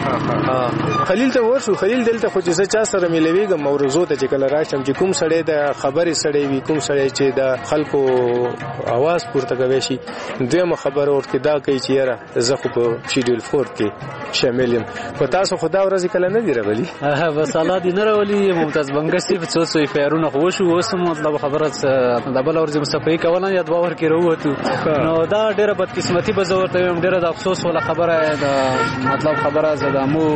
ولا خلیل ته ورسو خلیل دلته خو چې چا سره ملويګم ورغزو ته چې کله راشم چې کوم سړی د خبرې سړی وي کوم سړی چې د خلکو आवाज پورته کوي شي دغه خبر ورته دا کوي چې یاره زه خو په شیډول 4 کې شامل یم په تاسو خدا ورځ کله نه دی راغلی بس الله دې نه راولي ممتاز بنګسي په څو څو فیرونه خو شو اوس مطلب خبره د بل ورځ مصفي کوله یا د باور کې وروته نو دا ډیره بدقسمتي به زه ورته یم ډیره د افسوس ولا خبره ده مطلب خبره زدمو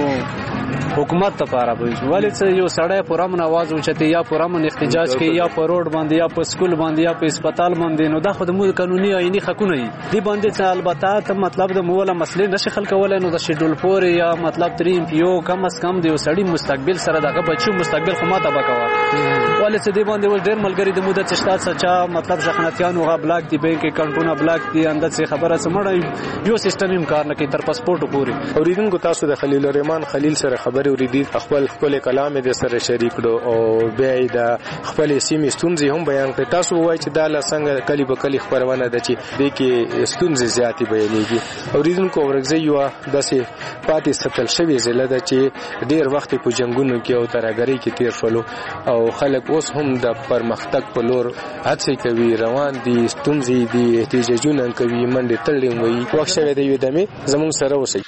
حکومت ته پاره وي ولې چې یو سړی پرامن आवाज اوچتي یا پرامن احتجاج کوي یا په روډ باندې یا په سکول باندې یا په هسپتال باندې نو دا خو د مو قانوني آئینی حقونه دي دی باندې چې البته ته مطلب د مولا مسلې نشي خلک ولې نو د شیډول 4 یا مطلب 3 پیو کم از کم دی سړی مستقبل سره دغه بچو مستقبل خو ماته بکوا ولې چې دی باندې ول ډېر ملګری د مدت شتات سچا مطلب ځخناتيان او غا بلاک دی بانک اکاونټونه بلاک دی اندر څه خبره سمړ یو سیستم امکان نه کوي تر پاسپورت پوري اوریدونکو تاسو د خلیل الرحمن خلیل سره خبرې اوریدي خپل کلام د سره شریک دو او بیا د خپل سیمې ستونزې هم بیان کړي تاسو وایي چې دا لسنګ کلی په کلی خبرونه ده چې د کې ستونزې زیاتې بیانېږي اوریدونکو ورغزي یو داسې پاتې ستل شوی زله ده چې ډیر وخت په جنگونو کې او ترګری کې تیر شولو او خلک اوس هم د پرمختګ په لور هڅه کوي روان دي ستونزې دي احتجاجونه کوي منډه تړلې وي وخت شوی دی دمه زموږ سره اوسئ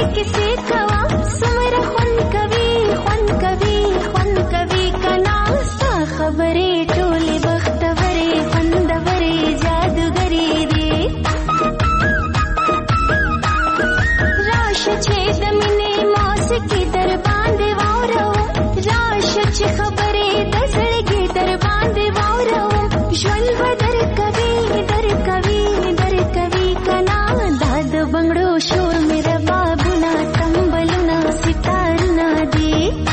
किसे कवा सुमर खुन कवि कना सा खबरे टोले बख्तवरे फंदवरे जादूगरी दे राश छेद मिने मौस की दर बांधे वारो राश छे खबरे दसड़गी दर बांधे वारो ज्वल दर कवि कना दाद बंगड़ो शोर मेरा बाबुना तंबलुना सितारना दे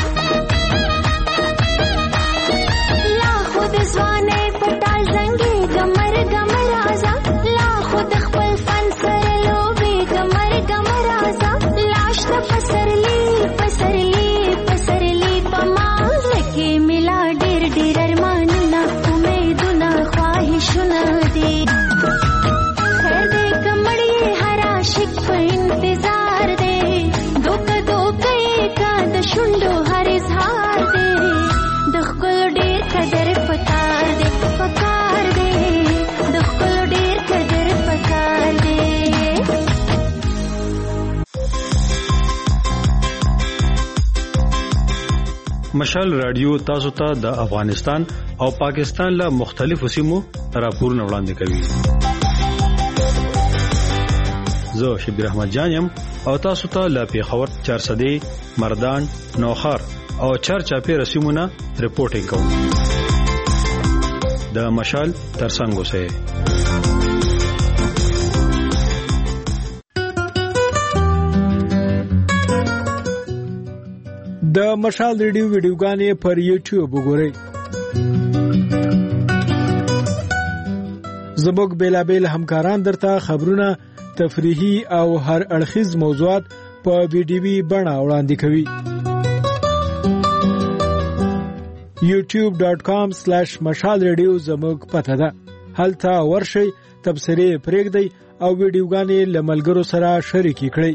ला खुद स्वाने पटा जंगे गमर आजा ला खुद खपल फन सर लोबे गमर आजा लाश त पसरली पमा के मिला डेर अरमानुना उमेदुना ख्वाहिशुना दे इंतजार दे दो का दशुंडो हर इजहार दे दुखल डेर कदर पकार दे दुखल डेर कदर पकार दे مشال رادیو تاسو ته د افغانستان او پاکستان له مختلفو سیمو راپورونه وړاندې کوي. زه شبیر احمد جانم او تاسو ته له پیښور 400 مردان نوخار او چارچاپی رسمونه رپورټینګ کوم. د مشال ترڅنګ اوسئ. د مشال ریډیو ویډیوګانې پر یوټیوب وګورئ. زموږ بیلابیل همکاران درته خبرونه، تفریحي او هر اړخیز موضوعات په ویډیوي بڼه وړاندې کوي. youtube.com/mashalradio زموږ پته ده. هلته ورشئ، تبصرې پرېږدئ او ویډیوګانې له ملګرو سره شریکې کړئ.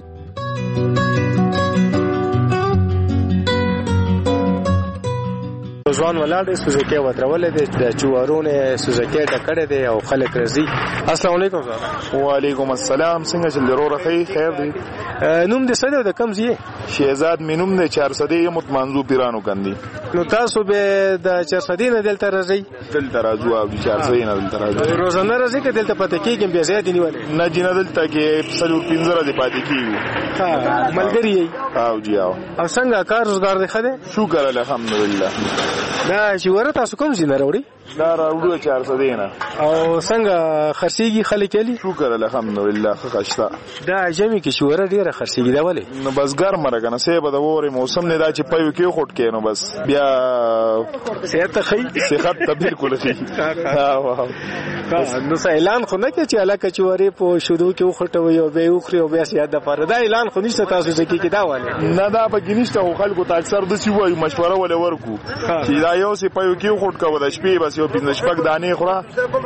ځوان ولاړ سوزکې ودرولې د چوارونه سوزکې ډکړې دي او خلک راځي. السلام علیکم. وعلیکم السلام. څنګه چې لرو راخی خیر دی. نوم دې څه دی د کوم ځای؟ شهزاد مینوم د 400 متمنزو پیرانو کندي. نو تاسو به د 400 نه دلته راځي؟ دلته راځو او 400 نه دلته راځو. روزانه راځي که دلته پاتې کېږم بیا زیات نیولې؟ نه جنا دلته کې 15 دې پاتې کېږو. ها ملګری یې؟ او جی او څنګه کار روزګار دی خده؟ شکر الحمدلله. دا چې ورته تاسو کوم ځای نه راوړي؟ دا راوړو 400 نه. او څنګه خرڅيږي خلک یې؟ شکر الحمدلله خښتا. دا جمعي کې شوره ډیره خرڅيږي دا ولې؟ نو بس ګرم مرګنه سه به د وره موسم نه دا چې پيو کې خټ کې نو بس بیا صحت خي صحت ته بالکل خي. واه نو اعلان خو نه کې چې علاقه چوره په شودو کې وخټوي او به وخري او بیا سیاده د پاره دا اعلان خو نشته تاسو ځکه کې دا والے نه دا به ګنيشته خلکو ته اکثر د سی وایي مشوره ولې ورکو چې دا یو سی پيو کې خټ کوو د شپې بس یو 15 شپږ دانې خورا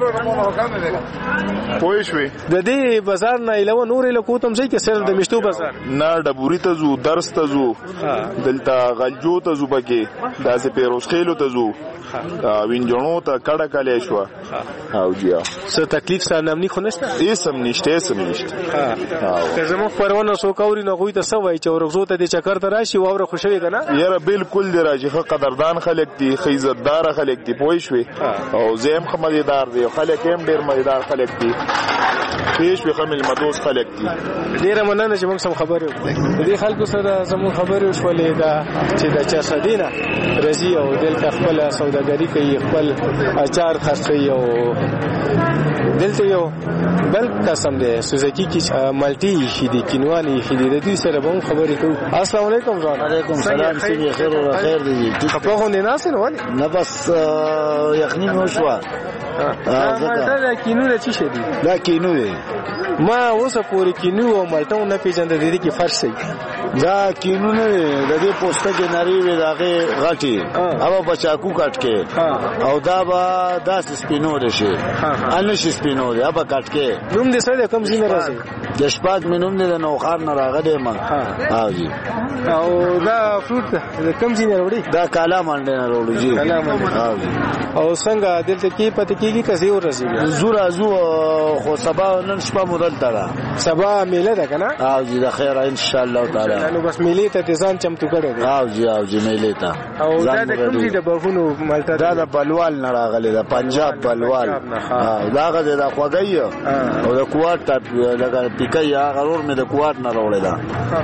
پوه شوې. د دې بازار نه علاوه نور له کوتم ځای کې سر د مشتو بازار نه ډبوري ته زو درس ته زو دلته غلجو ته زو بګي داسې پیروز خېلو ته زو وینجونو ته کډه کالې شو او جیا څه تکلیف سره نامني خو نشته؟ هیڅ نشته که زموږ پرونه سو کوري نه غوي ته سوای چې ورغزو ته د چکر ته راشي واوره خوشوي کنه یاره بالکل دی راځي خو قدردان خلک دي خیزتدار خلک دي پوي شوي او زم خمدار دي خلک هم ډیر مزیدار خلک دي پیش به خمل مدوس خلک دي. ډیره مننه چې موږ سم خبرو د دې خلکو سره زموږ خبرو شولې دا چې د 400 نه رضی او دلته خپل سوداګری کوي خپل اچار خرڅي او دلته یو بل قسم دی سوزکی کی مالټي خېدي کینوالي خېدي د دې سره به خبرې کوو. السلام علیکم ځان. علیکم السلام. سړي خیر او خیر دی. په خو نه ناس نه ولې نه بس یخنی نو شو. دا کینو نه چی شدي؟ دا کینو دی. ما اوسه پوری کینو او مالټو نه پیژند د دې کې فرق شي. دا کینونه د دې پوسټه کې نری وي داغه غټي او بچاکو کټ کې او دا با داس سپینور شي ان شي سپینور یا با کټ کې نوم دې سره کوم ځای راځي د شپږ منوم دې نو خار نه راغلی ما ها جی او دا فروټ کوم ځای وروړي دا کالا منډه نه وروړي جی ها جی او څنګه دلته کې پته کېږي کزي ورسي زور ازو خو سبا نن شپه مودل ترا سبا میله ده کنه ها جی د خیر ان شاء الله تعالی نو بس میله ته ځان چمتو کړی ها جی میله ته او دا د کوم ځای د بهونو مالته دا د بلوال نه راغلی دا پنجاب بلوال دا غزه دا خوګي او د کوارټ لګا پیکای غرور مې د کوارټ نه راوړی دا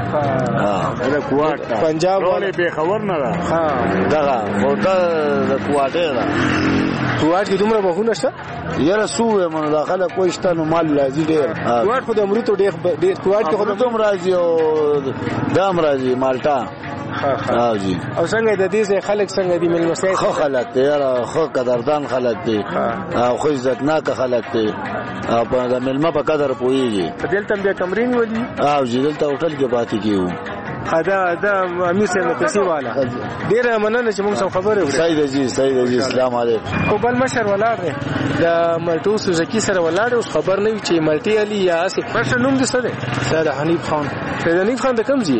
دا کوارټ پنجاب ولې به خبر نه را دا او دا د کوارټ دا کوارټ کې دومره بهونه شته یاره سوې مونږ داخله کوښته نو مال لازم ډیر کوارټ خو د امرو ډیر کوارټ کې خو د دوم راځي او دام راځي مالټا جی او څنګه د دې خلک څنګه دي ملمسای خو خلک دي یاره خو قدردان خلک دي او خو عزتناک خلک دي او په د ملما په قدر پويږي دلته بیا تمرین ولي او جی دلته هوټل کې پاتې کیو دا امیر سره پیسې والا ډیره مننه چې موږ سم خبره وکړه سید جی السلام علیکم او بل مشر ولاړ دی د ملټو سوزکی سره ولاړ اوس خبر نه وي چې ملټي علي یا اسه مشر نوم دې څه دی سید حنیف خان د کوم ځای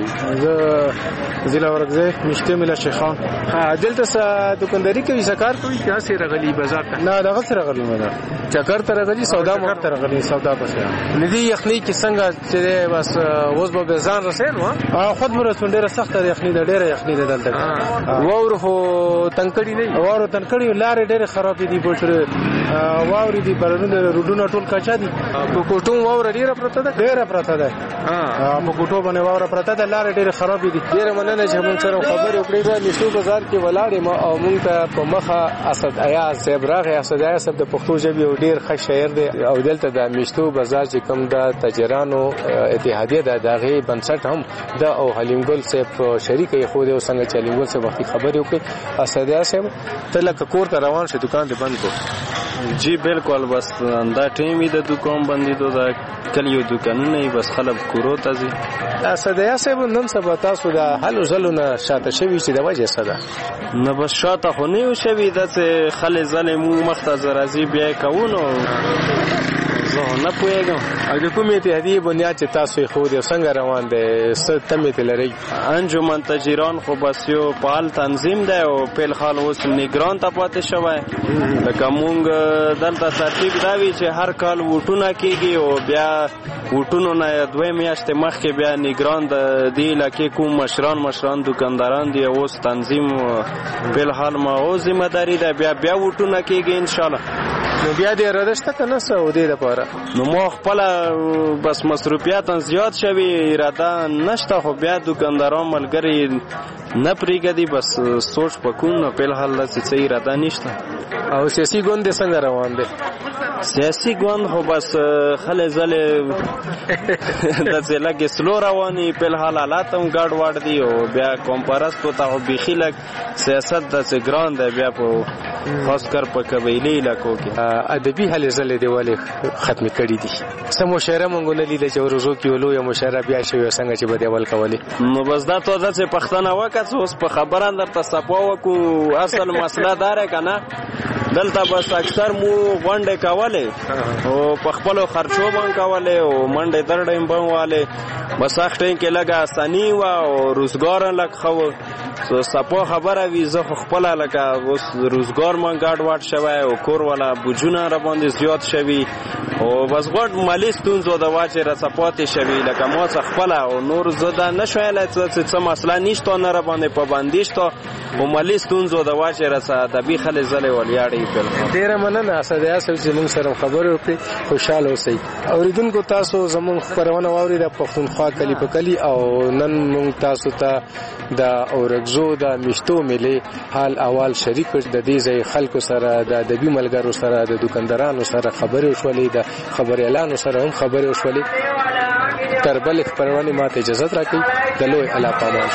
ضلع ورغزه مشته ملا شیخان دلته دکانداری کوي سکار کوي کیا سره غلی بازار ته نه دغه سره غلی نه چکر ته غلی سودا مکر ته غلی سودا پسه ندی یخنی کې څنګه چې بس اوس به ځان رسېل و خود مر ډیره سخت یخنی ده ډیره یخنی ده دلته وور خو تنکړی نه وور تنکړی لارې ډیره خراب دي بوتره واوري دي بلونه روډونه ټول کچا دي کوټوم وور ډیره پرته ده په کوټو باندې وور پرته ده لارې ډیره خراب دي ډیره مننه چې موږ سره خبرې وکړې دا نشو بازار کې ولاړې ما او موږ ته په مخه اسد ایاز صاحب راغی اسد ایاز صاحب د پښتو ژبې او ډیر ښه شاعر دی او دلته د میشتو بازار چې کوم د تاجرانو اتحادیه د دغه بنسټ هم د او حلیمګل صاحب شریک یې خو د څنګه چلیمګل صاحب وختي خبرې وکړي اسد ایاز صاحب ته لکه کور ته روان شې دکان دې بند کو جی بالکل بس دا ټیم د دکان بندي دا کلیو دکانونه بس خلک کورو ته ځي اسد ایاز صاحب نن سبا تاسو د حل زلونه شاته شوی چې د وجه صدا نه بس شاته خو نه شوی د خل ظلمو مخته راځي بیا کوونو زه نه پوهیږم او د کومې اتحادیې بنیاد چې تاسو خو د څنګه روان دي ستمې تلري انجمن تاجران خو بس یو فعال تنظیم دی او په حال اوس نگران ته پاتې شوی لکه مونږ دلته ترتیب دا وی چې هر کال وټونه کیږي او بیا وټونو نه دوه میاشتې مخکې بیا نگران د دې علاقې کوم مشران دکانداران دی اوس تنظیم په حال ما او ذمہ داری ده بیا وټونه کیږي ان شاء الله نو بیا دې ردشته کنه سو دې لپاره نو مو خپل بس مصروفیات زیات شوی اراده نشته خو بیا دکانداران ملګری نه پریګدي بس سوچ پکون نو په حال لسی څه اراده نشته او سیاسي ګوند څنګه روان دي سیاسي ګوند خو بس خلې زله د ځلګي سلو رواني په حال حالات هم ګډ وډ دي او بیا کمپارس ته او بيخي لګ سیاست د ګراند بیا په خاص کر په قبيلي علاقو کې ادبي هلې زله دیواله ختم کړي دي سمو شهره مونږ نه لیدل چې ورزو کې ولو یا مشره بیا شوی څنګه چې بده ول کولې نو بس دا ته د پښتنه وکړ اوس په خبره درته صفو وکو اصل مسله دار کنه دلته بس اکثر مو غونډه کاواله او په خپل خرچو باندې کاواله او منډه درډم باندې بس اخته کې لګا اسانی و او روزګار لک خو صفو خبره وی زه خپل لکه اوس روزګار مان ګاډ واټ شوی او کور والا بوجونه را باندې زیات شوی او بس غوډ مالی ستونزو د واچې را سپاتې شوی لکه ما خپل او نور زده نشویل څه مسله نشته نه را باندې پابندیشته او مالی ستونزو د واچې را ادبي خلې زله ولیاړي په ډیره مننه اسد ایاز چې موږ سره خبرې وکړې خوشاله اوسئ اوریدونکو تاسو زموږ خبرونه واوري د پښتونخوا کلی په کلی او نن موږ تاسو ته د اورګزو د میشتو ملي حال احوال شریک د دې ځای خلکو سره د ادبي ملګرو سره د دکاندارانو سره خبرې وشولې د خبري اعلان سره هم خبرې وشولې تر بل خبرونه ماته اجازه راکړي د لوی الله پامان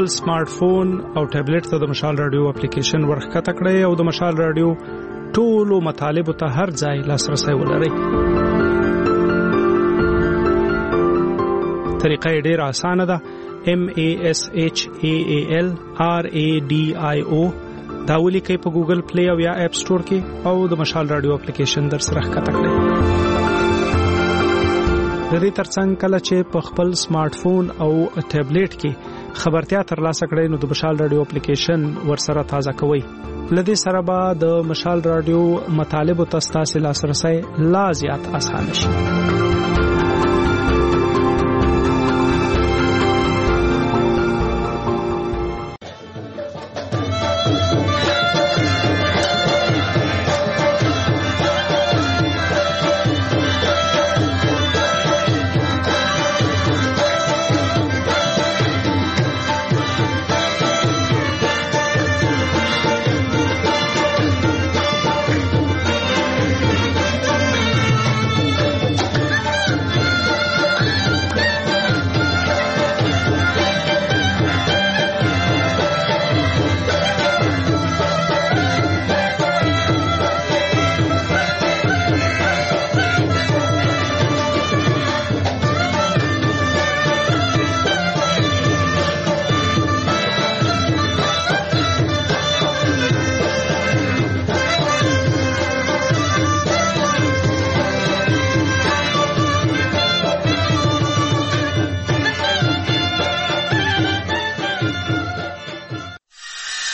سمارټ فون او ټابلیټ ته د مشال رادیو اپلیکیشن ورخکته کړئ او د مشال رادیو ټولو مطالبو ته هر ځای لاسرسي ولرئ. طریقه ډیره اسانه ده. MASHALRADIO دا ولیکئ په ګوګل پلی او یا اپ سٹور کې او د مشال رادیو اپلیکیشن در سره ښکته کړئ. د دې ترڅنګ کله چې په خپل سمارټ فون او ټابلیټ کې خبرتیا ترلاسه کړئ نو د مشال رادیو اپلیکیشن ورسره تازه کوئ. لدې سره به د مشال رادیو مطالبو ته ستاسو لاسرسي لا زیات اسانه شي.